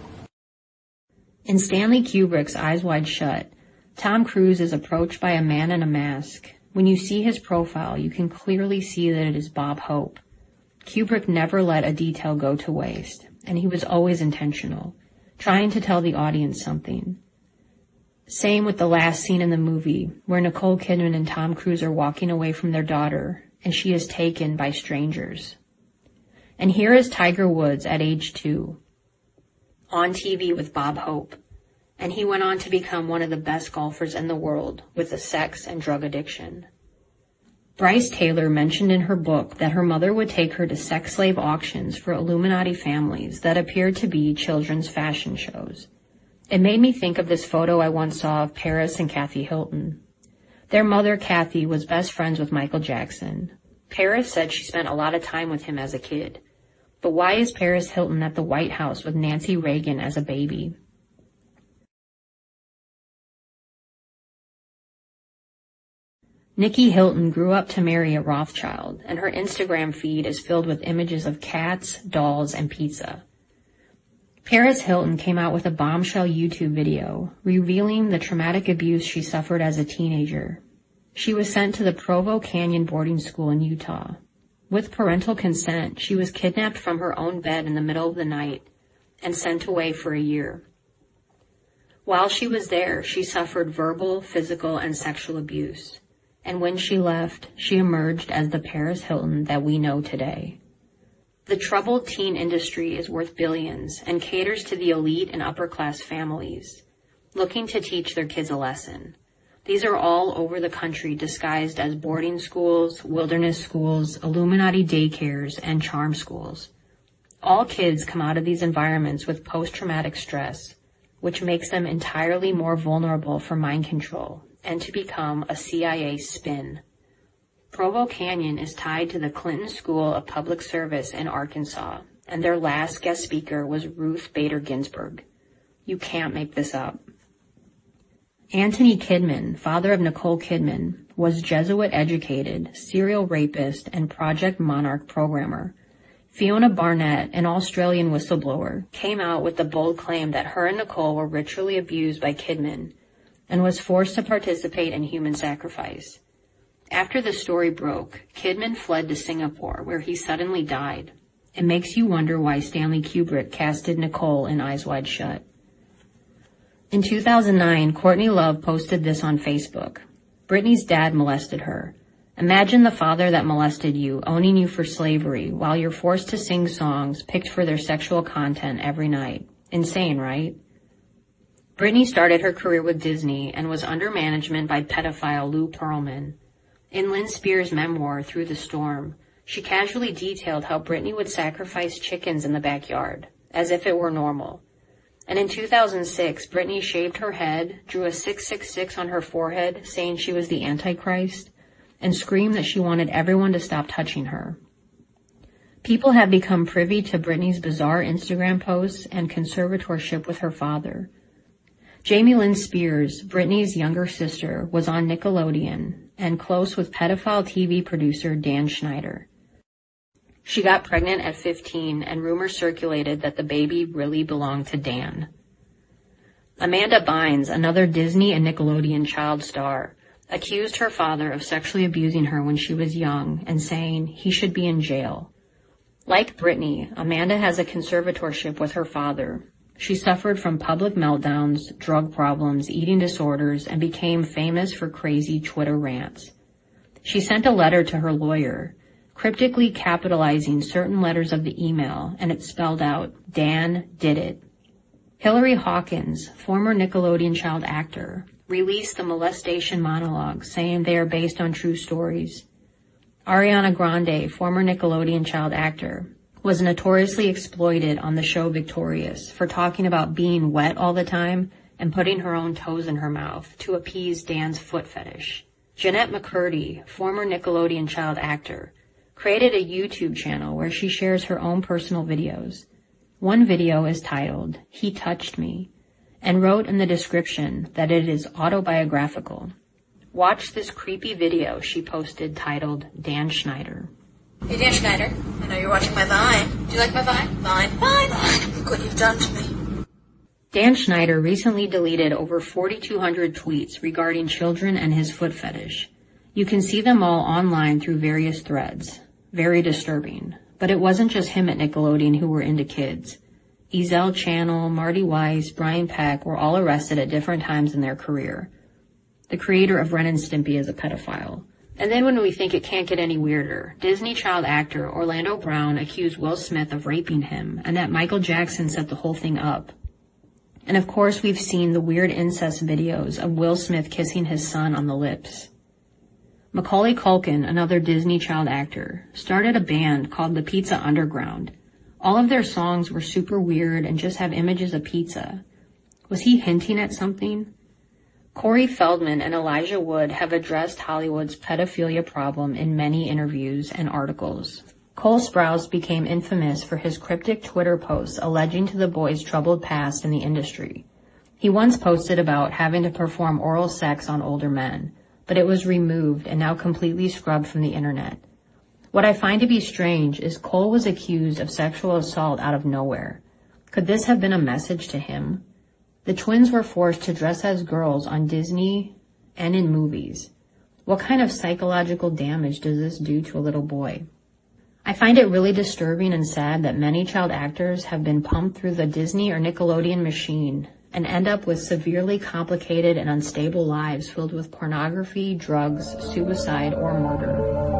In Stanley Kubrick's Eyes Wide Shut, Tom Cruise is approached by a man in a mask. When you see his profile, you can clearly see that it is Bob Hope. Kubrick never let a detail go to waste, and he was always intentional, trying to tell the audience something. Same with the last scene in the movie, where Nicole Kidman and Tom Cruise are walking away from their daughter, and she is taken by strangers. And here is Tiger Woods at age two, on T V with Bob Hope. And he went on to become one of the best golfers in the world with a sex and drug addiction. Bryce Taylor mentioned in her book that her mother would take her to sex slave auctions for Illuminati families that appeared to be children's fashion shows. It made me think of this photo I once saw of Paris and Kathy Hilton. Their mother, Kathy, was best friends with Michael Jackson. Paris said she spent a lot of time with him as a kid. But why is Paris Hilton at the White House with Nancy Reagan as a baby? Nikki Hilton grew up to marry a Rothschild, and her Instagram feed is filled with images of cats, dolls, and pizza. Paris Hilton came out with a bombshell YouTube video revealing the traumatic abuse she suffered as a teenager. She was sent to the Provo Canyon boarding school in Utah. With parental consent, she was kidnapped from her own bed in the middle of the night and sent away for a year. While she was there, she suffered verbal, physical, and sexual abuse. And when she left, she emerged as the Paris Hilton that we know today. The troubled teen industry is worth billions and caters to the elite and upper-class families, looking to teach their kids a lesson. These are all over the country disguised as boarding schools, wilderness schools, Illuminati daycares, and charm schools. All kids come out of these environments with post-traumatic stress, which makes them entirely more vulnerable for mind control and to become a C I A spin. Provo Canyon is tied to the Clinton School of Public Service in Arkansas, and their last guest speaker was Ruth Bader Ginsburg. You can't make this up. Anthony Kidman, father of Nicole Kidman, was Jesuit-educated, serial rapist, and Project Monarch programmer. Fiona Barnett, an Australian whistleblower, came out with the bold claim that her and Nicole were ritually abused by Kidman and was forced to participate in human sacrifice. After the story broke, Kidman fled to Singapore, where he suddenly died. It makes you wonder why Stanley Kubrick casted Nicole in Eyes Wide Shut. In two thousand nine, Courtney Love posted this on Facebook. Britney's dad molested her. Imagine the father that molested you, owning you for slavery, while you're forced to sing songs picked for their sexual content every night. Insane, right? Britney started her career with Disney and was under management by pedophile Lou Pearlman. In Lynn Spears' memoir, Through the Storm, she casually detailed how Britney would sacrifice chickens in the backyard, as if it were normal. And in two thousand six, Britney shaved her head, drew a six six six on her forehead, saying she was the Antichrist, and screamed that she wanted everyone to stop touching her. People have become privy to Britney's bizarre Instagram posts and conservatorship with her father. Jamie Lynn Spears, Britney's younger sister, was on Nickelodeon and close with pedophile T V producer Dan Schneider. She got pregnant at fifteen, and rumors circulated that the baby really belonged to Dan. Amanda Bynes, another Disney and Nickelodeon child star, accused her father of sexually abusing her when she was young and saying he should be in jail. Like Britney, Amanda has a conservatorship with her father. She suffered from public meltdowns, drug problems, eating disorders, and became famous for crazy Twitter rants. She sent a letter to her lawyer, cryptically capitalizing certain letters of the email, and it spelled out, Dan did it. Hillary Hawkins, former Nickelodeon child actor, released the molestation monologue, saying they are based on true stories. Ariana Grande, former Nickelodeon child actor, was notoriously exploited on the show Victorious for talking about being wet all the time and putting her own toes in her mouth to appease Dan's foot fetish. Jeanette McCurdy, former Nickelodeon child actor, created a YouTube channel where she shares her own personal videos. One video is titled, He Touched Me, and wrote in the description that it is autobiographical. Watch this creepy video she posted titled Dan Schneider. Hey, Dan Schneider, I know you're watching my Vine. Do you like my Vine? Vine, Vine, Vine. Look what you've done to me. Dan Schneider recently deleted over forty-two hundred tweets regarding children and his foot fetish. You can see them all online through various threads. Very disturbing. But it wasn't just him at Nickelodeon who were into kids. Ezell Channel, Marty Weiss, Brian Peck were all arrested at different times in their career. The creator of Ren and Stimpy is a pedophile. And then when we think it can't get any weirder, Disney child actor Orlando Brown accused Will Smith of raping him, and that Michael Jackson set the whole thing up. And of course we've seen the weird incest videos of Will Smith kissing his son on the lips. Macaulay Culkin, another Disney child actor, started a band called the Pizza Underground. All of their songs were super weird and just have images of pizza. Was he hinting at something? Corey Feldman and Elijah Wood have addressed Hollywood's pedophilia problem in many interviews and articles. Cole Sprouse became infamous for his cryptic Twitter posts alleging to the boy's troubled past in the industry. He once posted about having to perform oral sex on older men, but it was removed and now completely scrubbed from the internet. What I find to be strange is Cole was accused of sexual assault out of nowhere. Could this have been a message to him? The twins were forced to dress as girls on Disney and in movies. What kind of psychological damage does this do to a little boy? I find it really disturbing and sad that many child actors have been pumped through the Disney or Nickelodeon machine and end up with severely complicated and unstable lives filled with pornography, drugs, suicide, or murder.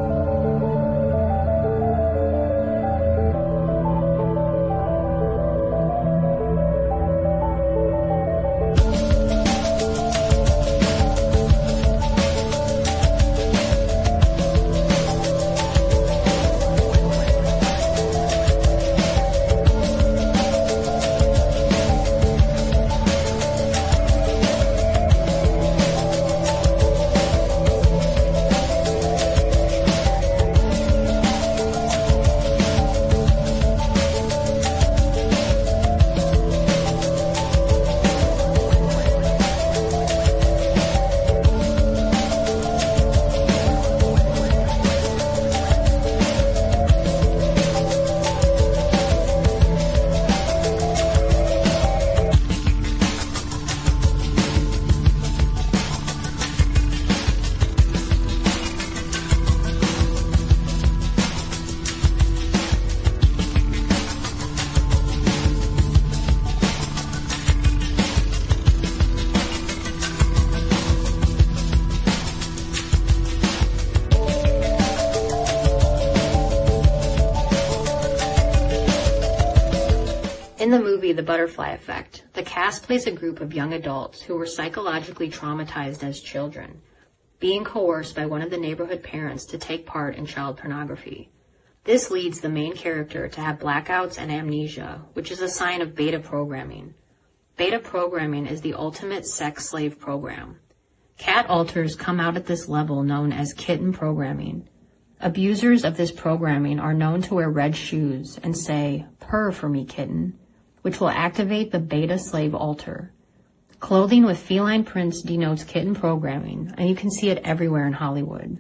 In the movie The Butterfly Effect, the cast plays a group of young adults who were psychologically traumatized as children, being coerced by one of the neighborhood parents to take part in child pornography. This leads the main character to have blackouts and amnesia, which is a sign of beta programming. Beta programming is the ultimate sex slave program. Cat alters come out at this level known as kitten programming. Abusers of this programming are known to wear red shoes and say, "Purr for me, kitten," which will activate the beta slave alter. Clothing with feline prints denotes kitten programming, and you can see it everywhere in Hollywood.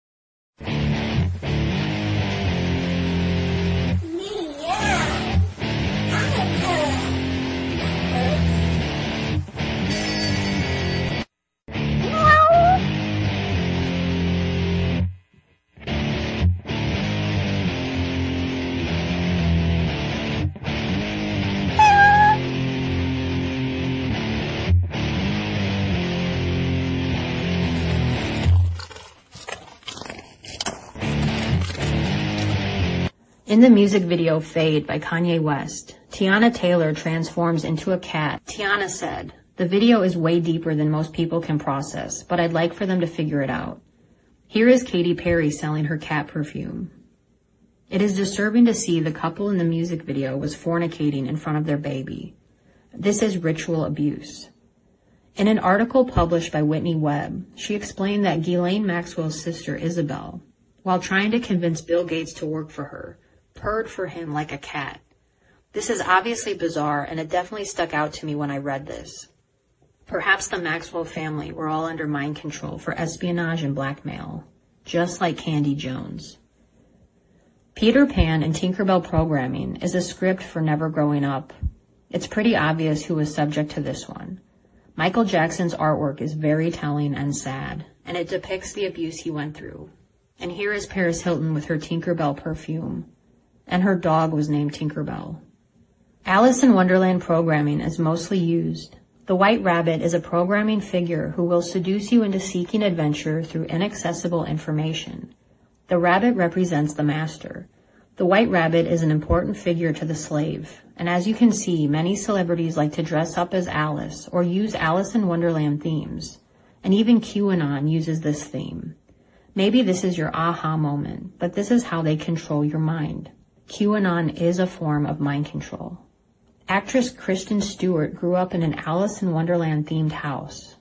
In the music video Fade by Kanye West, Tiana Taylor transforms into a cat. Tiana said, "The video is way deeper than most people can process, but I'd like for them to figure it out." Here is Katy Perry selling her cat perfume. It is disturbing to see the couple in the music video was fornicating in front of their baby. This is ritual abuse. In an article published by Whitney Webb, she explained that Ghislaine Maxwell's sister Isabel, while trying to convince Bill Gates to work for her, purred for him like a cat. This is obviously bizarre, and it definitely stuck out to me when I read this. Perhaps the Maxwell family were all under mind control for espionage and blackmail, just like Candy Jones. Peter Pan and Tinkerbell programming is a script for Never Growing Up. It's pretty obvious who was subject to this one. Michael Jackson's artwork is very telling and sad, and it depicts the abuse he went through. And here is Paris Hilton with her Tinkerbell perfume. And her dog was named Tinkerbell. Alice in Wonderland programming is mostly used. The White Rabbit is a programming figure who will seduce you into seeking adventure through inaccessible information. The rabbit represents the master. The White Rabbit is an important figure to the slave, and as you can see, many celebrities like to dress up as Alice or use Alice in Wonderland themes, and even QAnon uses this theme. Maybe this is your aha moment, but this is how they control your mind. QAnon is a form of mind control. Actress Kristen Stewart grew up in an Alice in Wonderland themed house.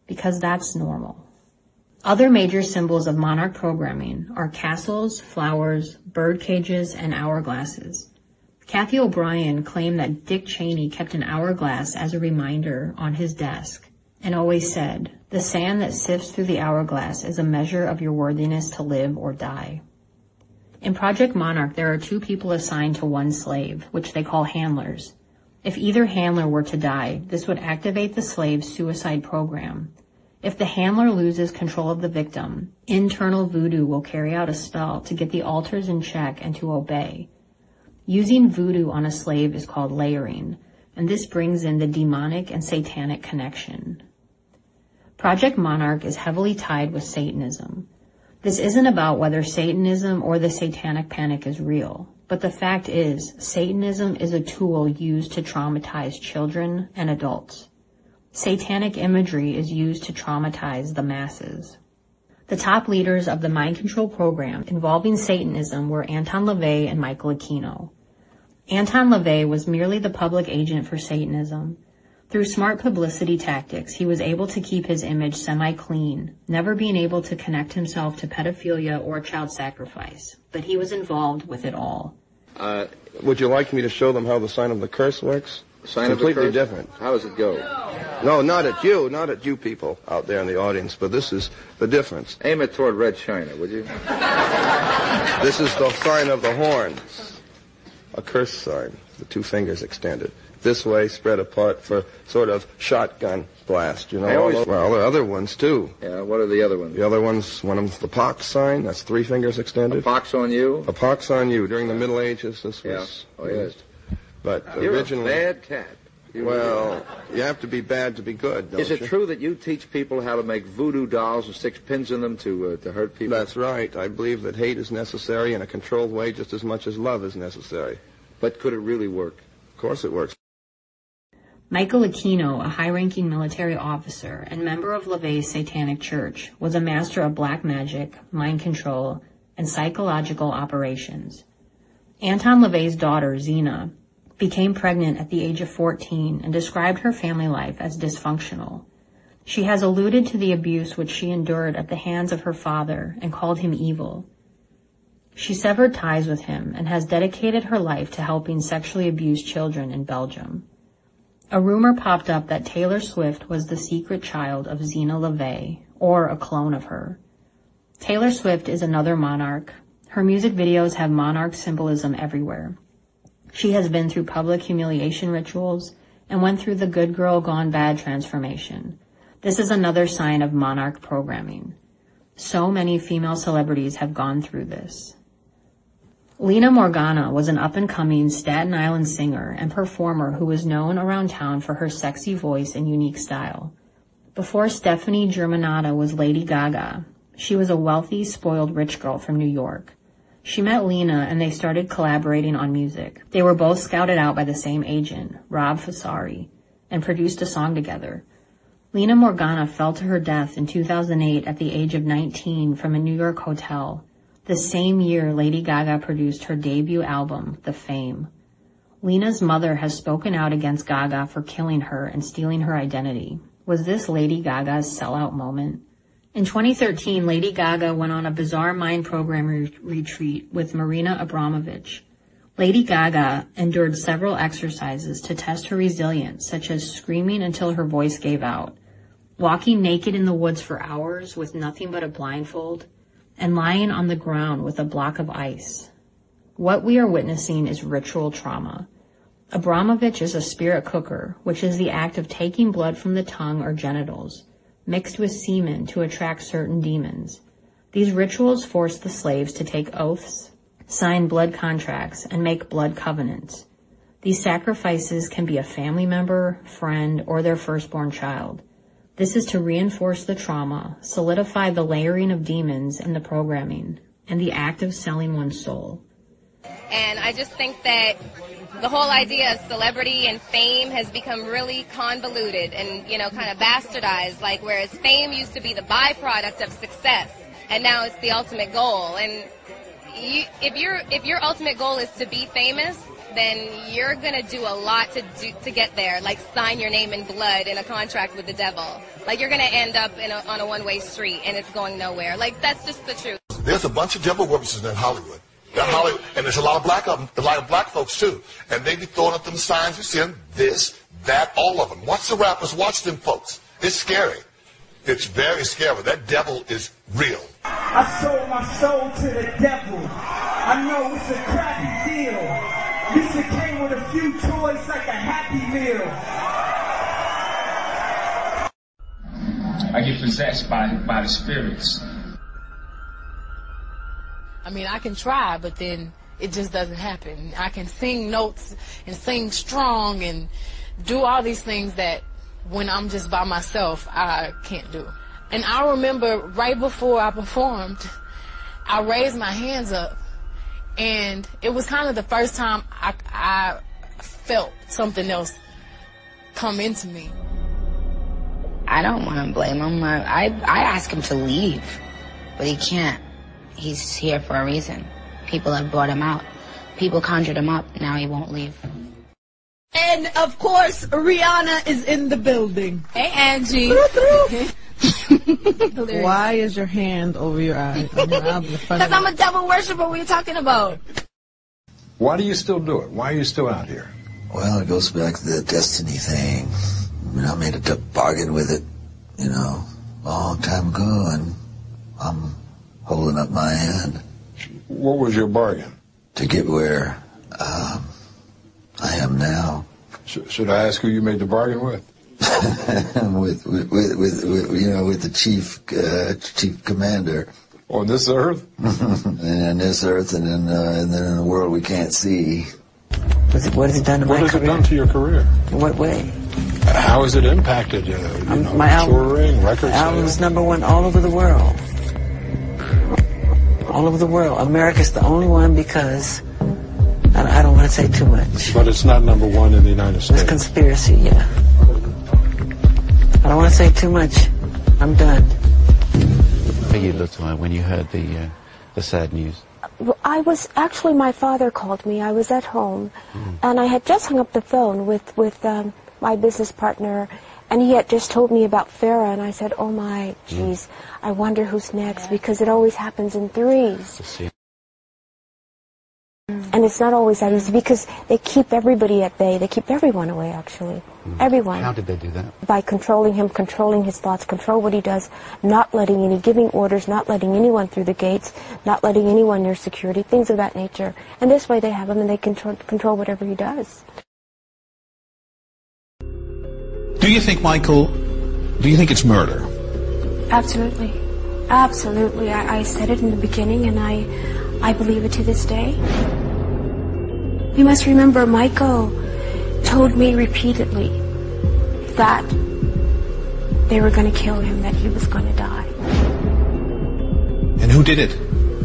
because that's normal. Other major symbols of monarch programming are castles, flowers, bird cages, and hourglasses. Kathy O'Brien claimed that Dick Cheney kept an hourglass as a reminder on his desk and always said, "The sand that sifts through the hourglass is a measure of your worthiness to live or die." In Project Monarch, there are two people assigned to one slave, which they call handlers. If either handler were to die, this would activate the slave's suicide program. If the handler loses control of the victim, internal voodoo will carry out a spell to get the altars in check and to obey. Using voodoo on a slave is called layering, and this brings in the demonic and satanic connection. Project Monarch is heavily tied with Satanism. This isn't about whether Satanism or the satanic panic is real, but the fact is, Satanism is a tool used to traumatize children and adults. Satanic imagery is used to traumatize the masses. The top leaders of the mind control program involving Satanism were Anton LaVey and Michael Aquino. Anton LaVey was merely the public agent for Satanism. Through smart publicity tactics, he was able to keep his image semi-clean, never being able to connect himself to pedophilia or child sacrifice, but he was involved with it all. Uh, would you like me to show them how the sign of the curse works? Sign Completely of the curse? different. How does it go? No, not at you, not at you people out there in the audience, but this is the difference. Aim it toward Red China, would you? This is the sign of the horn, a curse sign, the two fingers extended. This way, spread apart for sort of shotgun blast, you know. I always... All the, well, there are other ones, too. Yeah, what are the other ones? The other ones, one of them's the pox sign, that's three fingers extended. A pox on you? A pox on you. During the Middle Ages, this yeah. was Oh, yes. used. But You're originally... a bad cat. You well, you have to be bad to be good, don't Is it you? true that you teach people how to make voodoo dolls and stick pins in them to uh, to hurt people? That's right. I believe that hate is necessary in a controlled way just as much as love is necessary. But could it really work? Of course it works. Michael Aquino, a high-ranking military officer and member of LaVey's Satanic Church, was a master of black magic, mind control, and psychological operations. Anton LaVey's daughter, Zena, became pregnant at the age of fourteen and described her family life as dysfunctional. She has alluded to the abuse which she endured at the hands of her father and called him evil. She severed ties with him and has dedicated her life to helping sexually abused children in Belgium. A rumor popped up that Taylor Swift was the secret child of Zena LaVey, or a clone of her. Taylor Swift is another monarch. Her music videos have monarch symbolism everywhere. She has been through public humiliation rituals and went through the good girl gone bad transformation. This is another sign of monarch programming. So many female celebrities have gone through this. Lena Morgana was an up-and-coming Staten Island singer and performer who was known around town for her sexy voice and unique style. Before Stephanie Germanotta was Lady Gaga, she was a wealthy, spoiled rich girl from New York. She met Lena and they started collaborating on music. They were both scouted out by the same agent, Rob Fasari, and produced a song together. Lena Morgana fell to her death in two thousand eight at the age of nineteen from a New York hotel. The same year, Lady Gaga produced her debut album, The Fame. Lena's mother has spoken out against Gaga for killing her and stealing her identity. Was this Lady Gaga's sellout moment? In twenty thirteen, Lady Gaga went on a bizarre mind program re- retreat with Marina Abramovich. Lady Gaga endured several exercises to test her resilience, such as screaming until her voice gave out, walking naked in the woods for hours with nothing but a blindfold, and lying on the ground with a block of ice. What we are witnessing is ritual trauma. Abramovich is a spirit cooker, which is the act of taking blood from the tongue or genitals, mixed with semen to attract certain demons. These rituals force the slaves to take oaths, sign blood contracts, and make blood covenants. These sacrifices can be a family member, friend, or their firstborn child. This is to reinforce the trauma, solidify the layering of demons in the programming, and the act of selling one's soul. And I just think that the whole idea of celebrity and fame has become really convoluted and, you know, kind of bastardized, like whereas fame used to be the byproduct of success, and now it's the ultimate goal. And you, if your if your ultimate goal is to be famous, then you're going to do a lot to do, to get there, like sign your name in blood in a contract with the devil. Like, you're going to end up in a, on a one-way street, and it's going nowhere. Like, that's just the truth. There's a bunch of devil worshippers in Hollywood. They're Hollywood, and there's a lot of black of them, a lot of black folks, too. And they be throwing up them signs, you see them, this, that, all of them. Watch the rappers, watch them folks. It's scary. It's very scary. That devil is real. I sold my soul to the devil. I know it's a crappy deal. Used to came with a few toys like a Happy Meal. I get possessed by, by the spirits. I mean, I can try, but then it just doesn't happen. I can sing notes and sing strong and do all these things that when I'm just by myself, I can't do. And I remember right before I performed, I raised my hands up, and it was kind of the first time I, I felt something else come into me. I don't want to blame him. I, I, I ask him to leave, but he can't. He's here for a reason. People have brought him out. People conjured him up. Now he won't leave. And, of course, Rihanna is in the building. Hey, Angie. Why is your hand over your eyes? Because I'm a devil worshiper. What are you talking about? Why do you still do it? Why are you still out here? Well, it goes back to the destiny thing. I mean, I made a bargain with it, you know, a long time ago, and I'm holding up my hand. What was your bargain? To get where um, I am now. Sh- should I ask who you made the bargain with? with, with, with, with, with, you know, with the chief, uh, chief commander. On this earth? And this earth, and then, uh, and then in a world we can't see. What's it, what has it done to what my career? What has it done to your career? In what way? How has it impacted you? you um, know, my touring, album, record album's sales? number one all over the world. All over the world. America's the only one because I, I don't want to say too much. But it's not number one in the United States. It's conspiracy, yeah. I don't want to say too much. I'm done. How you looked like when you heard the uh, the sad news? Well, I was actually, my father called me. I was at home, mm. and I had just hung up the phone with with um, my business partner, and he had just told me about Farrah, and I said, "Oh my, geez, mm. I wonder who's next," because it always happens in threes. And it's not always that easy because they keep everybody at bay. They keep everyone away, actually. Mm. Everyone. How did they do that? By controlling him, controlling his thoughts, control what he does, not letting any, giving orders, not letting anyone through the gates, not letting anyone near security, things of that nature. And this way they have him and they control, control whatever he does. Do you think, Michael, do you think it's murder? Absolutely. Absolutely. I, I said it in the beginning and I, I believe it to this day. You must remember, Michael told me repeatedly that they were going to kill him, that he was going to die. And who did it?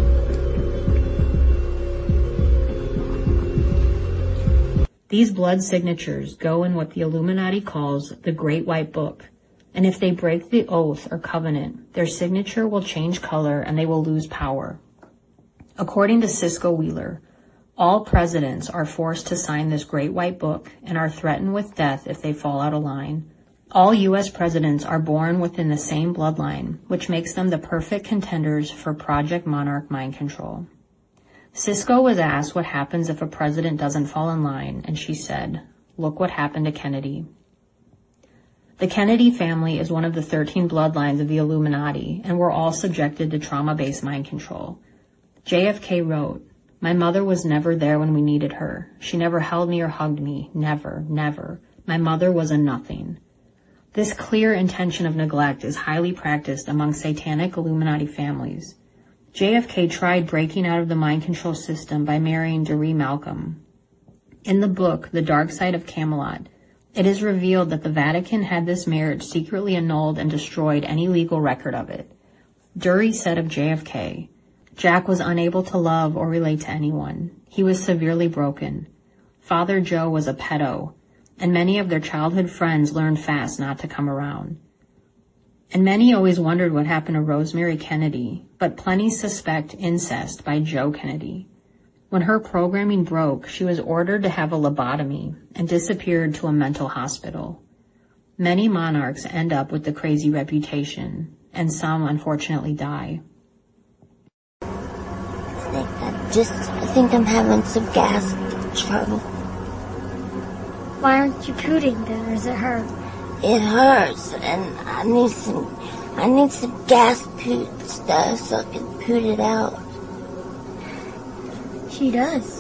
These blood signatures go in what the Illuminati calls the Great White Book. And if they break the oath or covenant, their signature will change color and they will lose power. According to Cisco Wheeler, all presidents are forced to sign this Great White Book and are threatened with death if they fall out of line. All U S presidents are born within the same bloodline, which makes them the perfect contenders for Project Monarch mind control. Cisco was asked what happens if a president doesn't fall in line, and she said, "Look what happened to Kennedy." The Kennedy family is one of the thirteen bloodlines of the Illuminati, and we're all subjected to trauma-based mind control. J F K wrote, "My mother was never there when we needed her. She never held me or hugged me. Never, never. My mother was a nothing." This clear intention of neglect is highly practiced among satanic Illuminati families. J F K tried breaking out of the mind control system by marrying Doree Malcolm. In the book, The Dark Side of Camelot, it is revealed that the Vatican had this marriage secretly annulled and destroyed any legal record of it. Doree said of J F K, "Jack was unable to love or relate to anyone. He was severely broken. Father Joe was a pedo, and many of their childhood friends learned fast not to come around." And many always wondered what happened to Rosemary Kennedy, but plenty suspect incest by Joe Kennedy. When her programming broke, she was ordered to have a lobotomy and disappeared to a mental hospital. Many monarchs end up with the crazy reputation, and some unfortunately die. I think I'm just, I think I'm having some gas trouble. Why aren't you pooting then, or does it hurt? It hurts, and I need some, I need some gas poot stuff so I can poot it out. She does.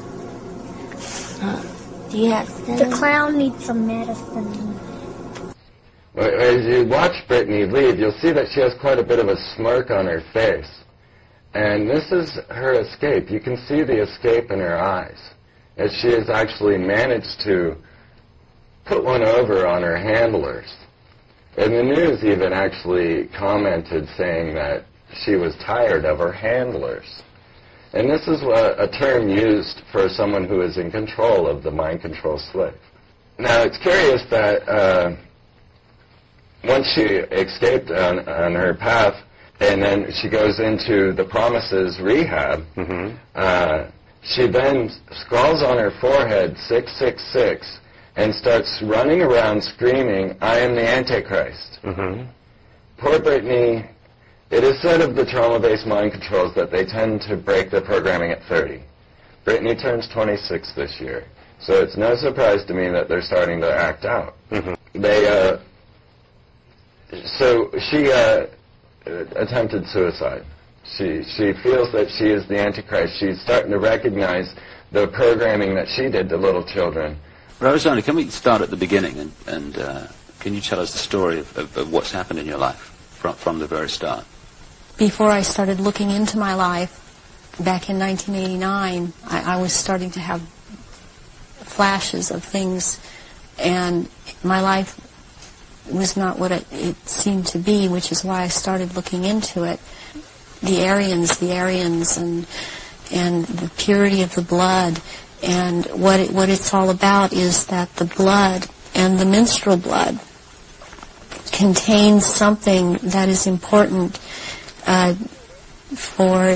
Huh. Do you have some? The clown needs some medicine. As you watch Brittany leave, you'll see that she has quite a bit of a smirk on her face. And this is her escape. You can see the escape in her eyes, as she has actually managed to put one over on her handlers. And the news even actually commented saying that she was tired of her handlers. And this is a, a term used for someone who is in control of the mind control slave. Now, it's curious that uh, once she escaped on, on her path, and then she goes into the Promises rehab, mm-hmm. uh, she then scrawls on her forehead six six six and starts running around screaming, "I am the Antichrist." Mm-hmm. Poor Brittany. It is said of the trauma-based mind controls that they tend to break their programming at thirty. Brittany turns twenty-six this year, so it's no surprise to me that they're starting to act out. Mm-hmm. They, uh, so she uh, attempted suicide. She she feels that she is the Antichrist. She's starting to recognize the programming that she did to little children. Rosanna, can we start at the beginning, and, and uh, can you tell us the story of, of, of what's happened in your life from, from the very start? Before I started looking into my life, back in nineteen eighty-nine, I, I was starting to have flashes of things, and my life was not what it, it seemed to be, which is why I started looking into it. The Aryans, the Aryans, and and the purity of the blood, and what it, what it's all about is that the blood and the menstrual blood contains something that is important Uh, for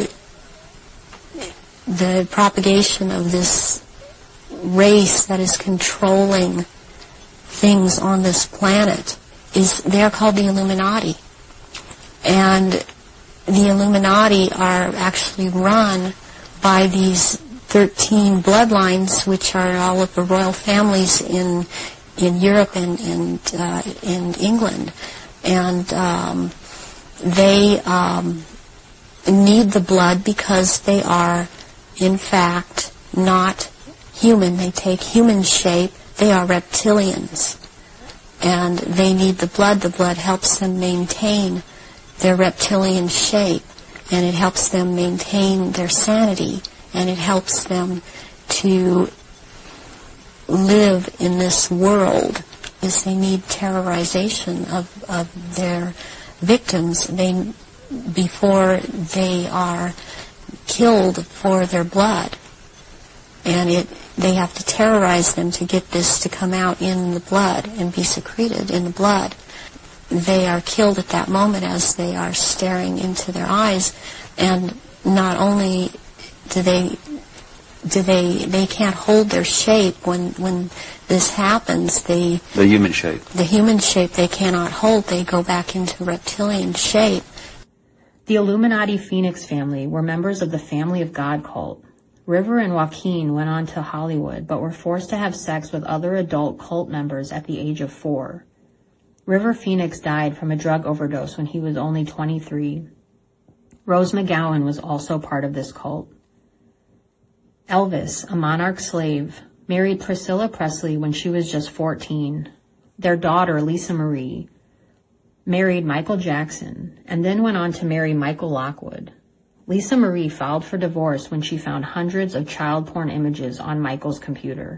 the propagation of this race that is controlling things on this planet. Is they're called the Illuminati, and the Illuminati are actually run by these thirteen bloodlines, which are all of the royal families in in Europe and and uh, in England, and um, they um, need the blood because they are, in fact, not human. They take human shape. They are reptilians. And they need the blood. The blood helps them maintain their reptilian shape, and it helps them maintain their sanity, and it helps them to live in this world, as they need terrorization of, of their victims they before they are killed for their blood. And it they have to terrorize them to get this to come out in the blood and be secreted in the blood. They are killed at that moment as they are staring into their eyes, and not only do they do they they can't hold their shape when when this happens. They the human shape. The human shape they cannot hold. They go back into reptilian shape. The Illuminati Phoenix family were members of the Family of God cult. River and Joaquin went on to Hollywood, but were forced to have sex with other adult cult members at the age of four. River Phoenix died from a drug overdose when he was only twenty-three. Rose McGowan was also part of this cult. Elvis, a monarch slave, married Priscilla Presley when she was just fourteen. Their daughter, Lisa Marie, married Michael Jackson, and then went on to marry Michael Lockwood. Lisa Marie filed for divorce when she found hundreds of child porn images on Michael's computer.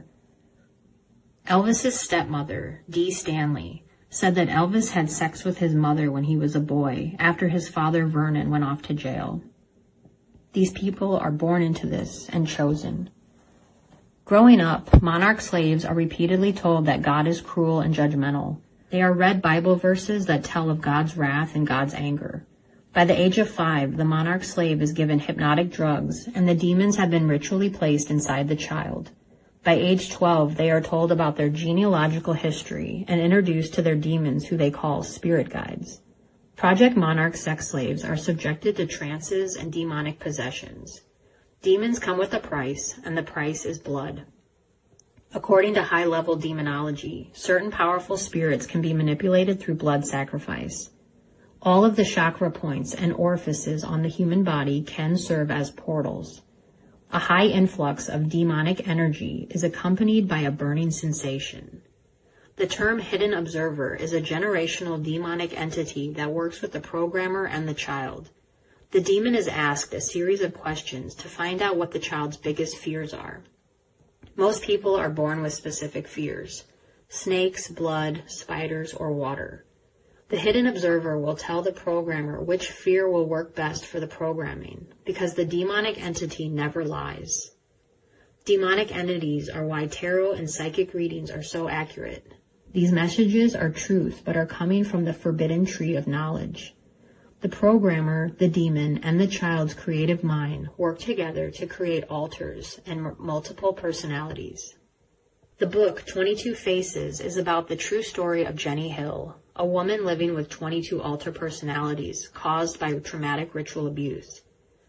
Elvis's stepmother, Dee Stanley, said that Elvis had sex with his mother when he was a boy after his father Vernon went off to jail. These people are born into this and chosen. Growing up, monarch slaves are repeatedly told that God is cruel and judgmental. They are read Bible verses that tell of God's wrath and God's anger. By the age of five, the monarch slave is given hypnotic drugs, and the demons have been ritually placed inside the child. By age twelve, they are told about their genealogical history and introduced to their demons, who they call spirit guides. Project Monarch sex slaves are subjected to trances and demonic possessions. Demons come with a price, and the price is blood. According to high-level demonology, certain powerful spirits can be manipulated through blood sacrifice. All of the chakra points and orifices on the human body can serve as portals. A high influx of demonic energy is accompanied by a burning sensation. The term hidden observer is a generational demonic entity that works with the programmer and the child. The demon is asked a series of questions to find out what the child's biggest fears are. Most people are born with specific fears: snakes, blood, spiders, or water. The hidden observer will tell the programmer which fear will work best for the programming, because the demonic entity never lies. Demonic entities are why tarot and psychic readings are so accurate. These messages are truth, but are coming from the forbidden tree of knowledge. The programmer, the demon, and the child's creative mind work together to create alters and m- multiple personalities. The book, twenty-two Faces, is about the true story of Jenny Hill, a woman living with twenty-two alter personalities caused by traumatic ritual abuse.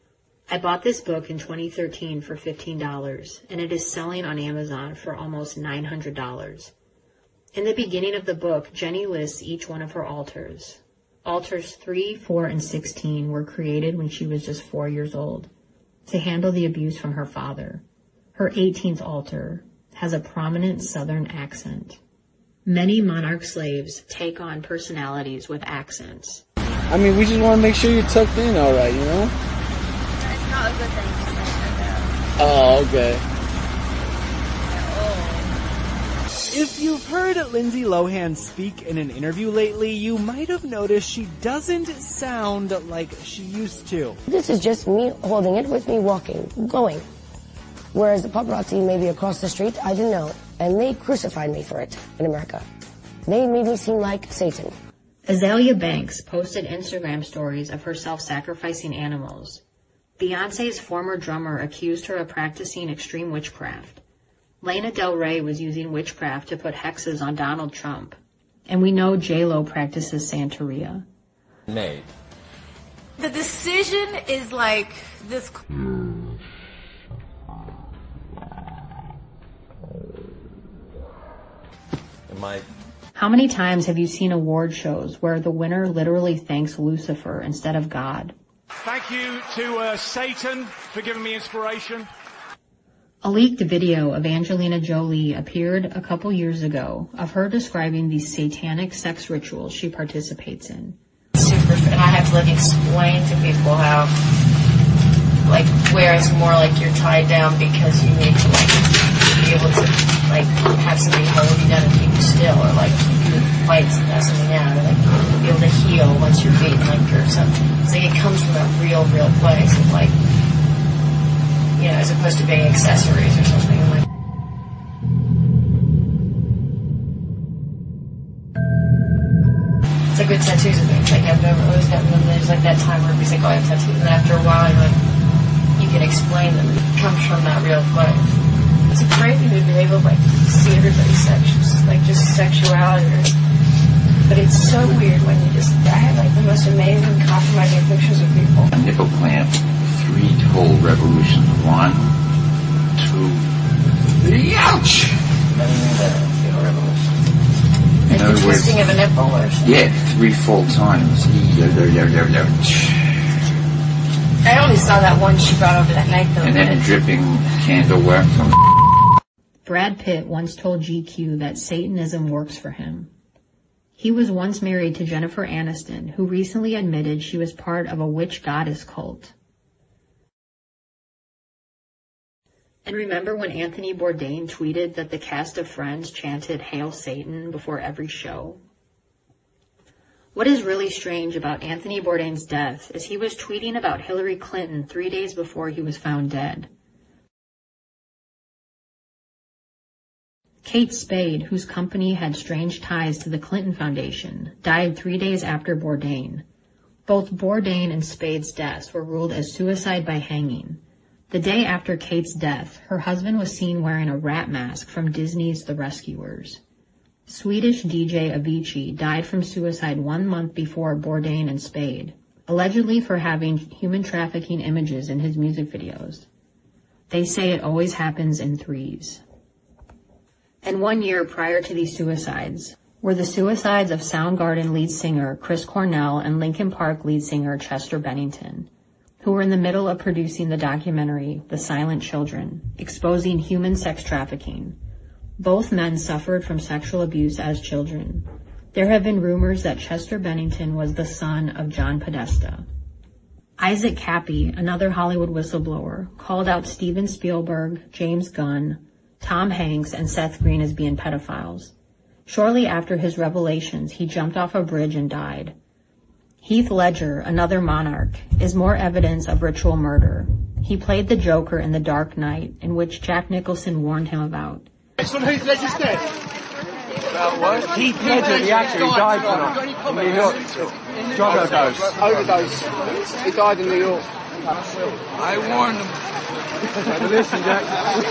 I bought this book in twenty thirteen for fifteen dollars, and it is selling on Amazon for almost nine hundred dollars. In the beginning of the book, Jenny lists each one of her alters. Alters three, four, and sixteen were created when she was just four years old to handle the abuse from her father. Her eighteenth alter has a prominent Southern accent. Many monarch slaves take on personalities with accents. I mean, we just want to make sure you're tucked in all right, you know? It's not a good thing to say that. Oh, okay. If you've heard Lindsay Lohan speak in an interview lately, you might have noticed she doesn't sound like she used to. This is just me holding it with me walking, going. Whereas the paparazzi maybe across the street, I didn't know. And they crucified me for it in America. They made me seem like Satan. Azalea Banks posted Instagram stories of her self-sacrificing animals. Beyonce's former drummer accused her of practicing extreme witchcraft. Lana Del Rey was using witchcraft to put hexes on Donald Trump. And we know J-Lo practices Santeria. Made. The decision is like this. Am I... How many times have you seen award shows where the winner literally thanks Lucifer instead of God? Thank you to uh, Satan for giving me inspiration. A leaked video of Angelina Jolie appeared a couple years ago of her describing these satanic sex rituals she participates in. Super, and I have to like explain to people how, like, where it's more like you're tied down because you need to like be able to like have somebody hold you down and keep you still, or like keep you fight something out, or like be able to heal once you're beaten, like or something. It's like it comes from a real, real place of like, you know, as opposed to being accessories or something. Like, it's like with tattoos and things. Like I've never always gotten them. There's like that time where it's like, oh, I have tattoos, and after a while, you're like, you can explain them. It comes from that real place. It's a great thing to be able to like see everybody's sex, like just sexuality. Or, but it's so weird when you just. I have like the most amazing compromising pictures of people. A nipple clamp. Three total revolutions. One, two, three. Ouch! Like the twisting of a nipple or something? Yeah, three full times. I only saw that one she brought over that night though. And then a dripping candle work from... Brad Pitt once told G Q that Satanism works for him. He was once married to Jennifer Aniston, who recently admitted she was part of a witch goddess cult. And remember when Anthony Bourdain tweeted that the cast of Friends chanted Hail Satan before every show? What is really strange about Anthony Bourdain's death is he was tweeting about Hillary Clinton three days before he was found dead. Kate Spade, whose company had strange ties to the Clinton Foundation, died three days after Bourdain. Both Bourdain and Spade's deaths were ruled as suicide by hanging. The day after Kate's death, her husband was seen wearing a rat mask from Disney's The Rescuers. Swedish D J Avicii died from suicide one month before Bourdain and Spade, allegedly for having human trafficking images in his music videos. They say it always happens in threes. And one year prior to these suicides were the suicides of Soundgarden lead singer Chris Cornell and Linkin Park lead singer Chester Bennington, who were in the middle of producing the documentary The Silent Children, exposing human sex trafficking. Both men suffered from sexual abuse as children. There have been rumors that Chester Bennington was the son of John Podesta. Isaac Cappy, another Hollywood whistleblower, called out Steven Spielberg, James Gunn, Tom Hanks, and Seth Green as being pedophiles. Shortly after his revelations, he jumped off a bridge and died. Heath Ledger, another monarch, is more evidence of ritual murder. He played the Joker in The Dark Knight, in which Jack Nicholson warned him about. Son Heath Ledger's dead. About what? Heath Ledger, the actor, he died from New York. Drug overdose. Overdose. He died in New York. I warned him. Listen, Jack.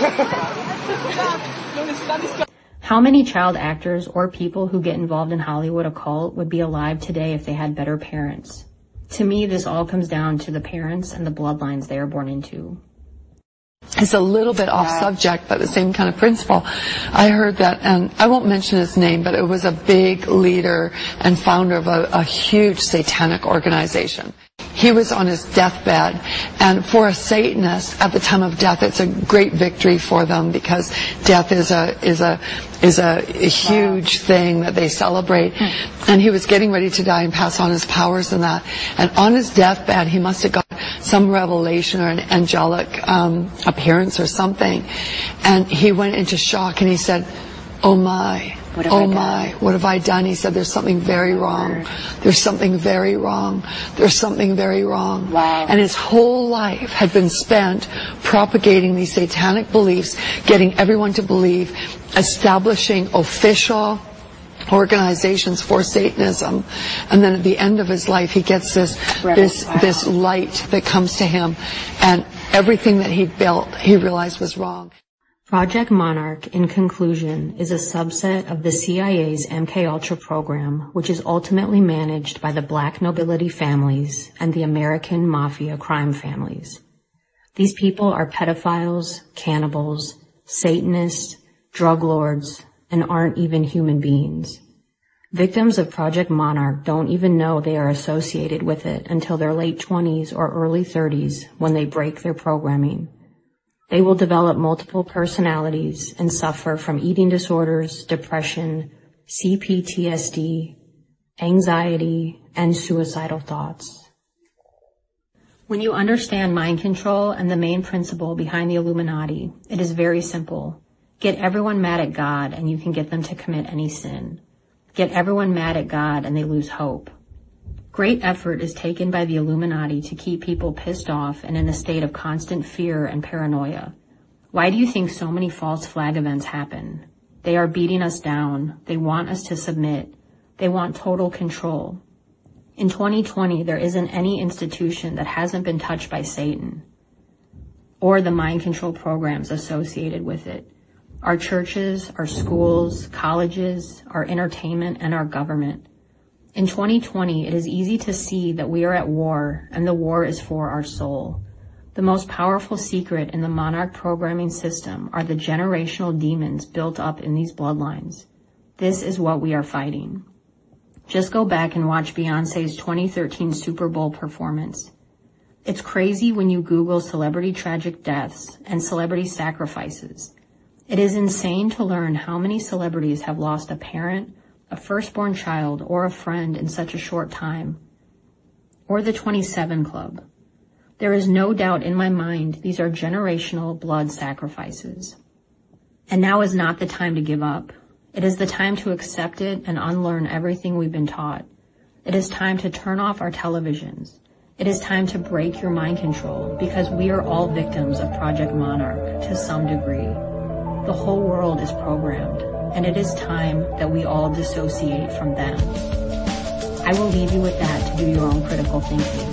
How many child actors or people who get involved in Hollywood occult would be alive today if they had better parents? To me, this all comes down to the parents and the bloodlines they are born into. It's a little bit off subject, but the same kind of principle. I heard that, and I won't mention his name, but it was a big leader and founder of a, a huge satanic organization. He was on his deathbed, and for a Satanist at the time of death, it's a great victory for them because death is a is a is a, a huge thing that they celebrate. And he was getting ready to die and pass on his powers and that. And on his deathbed, he must have got some revelation or an angelic um, appearance or something. And he went into shock and he said, "Oh my." Oh my, what have I done? He said, there's something very wrong. There's something very wrong. There's something very wrong. Wow. And his whole life had been spent propagating these satanic beliefs, getting everyone to believe, establishing official organizations for Satanism. And then at the end of his life, he gets this, this, wow. this light that comes to him. And everything that he'd built, he realized was wrong. Project Monarch, in conclusion, is a subset of the C I A's M K Ultra program, which is ultimately managed by the black nobility families and the American mafia crime families. These people are pedophiles, cannibals, Satanists, drug lords, and aren't even human beings. Victims of Project Monarch don't even know they are associated with it until their late twenties or early thirties when they break their programming. They will develop multiple personalities and suffer from eating disorders, depression, C P T S D, anxiety, and suicidal thoughts. When you understand mind control and the main principle behind the Illuminati, it is very simple. Get everyone mad at God and you can get them to commit any sin. Get everyone mad at God and they lose hope. Great effort is taken by the Illuminati to keep people pissed off and in a state of constant fear and paranoia. Why do you think so many false flag events happen? They are beating us down. They want us to submit. They want total control. In twenty twenty, there isn't any institution that hasn't been touched by Satan or the mind control programs associated with it. Our churches, our schools, colleges, our entertainment, and our government. In twenty twenty, it is easy to see that we are at war, and the war is for our soul. The most powerful secret in the Monarch programming system are the generational demons built up in these bloodlines. This is what we are fighting. Just go back and watch Beyonce's twenty thirteen Super Bowl performance. It's crazy when you Google celebrity tragic deaths and celebrity sacrifices. It is insane to learn how many celebrities have lost a parent, a firstborn child, or a friend in such a short time. Or the twenty-seven Club. There is no doubt in my mind these are generational blood sacrifices. And now is not the time to give up. It is the time to accept it and unlearn everything we've been taught. It is time to turn off our televisions. It is time to break your mind control because we are all victims of Project Monarch to some degree. The whole world is programmed, and it is time that we all dissociate from them. I will leave you with that to do your own critical thinking.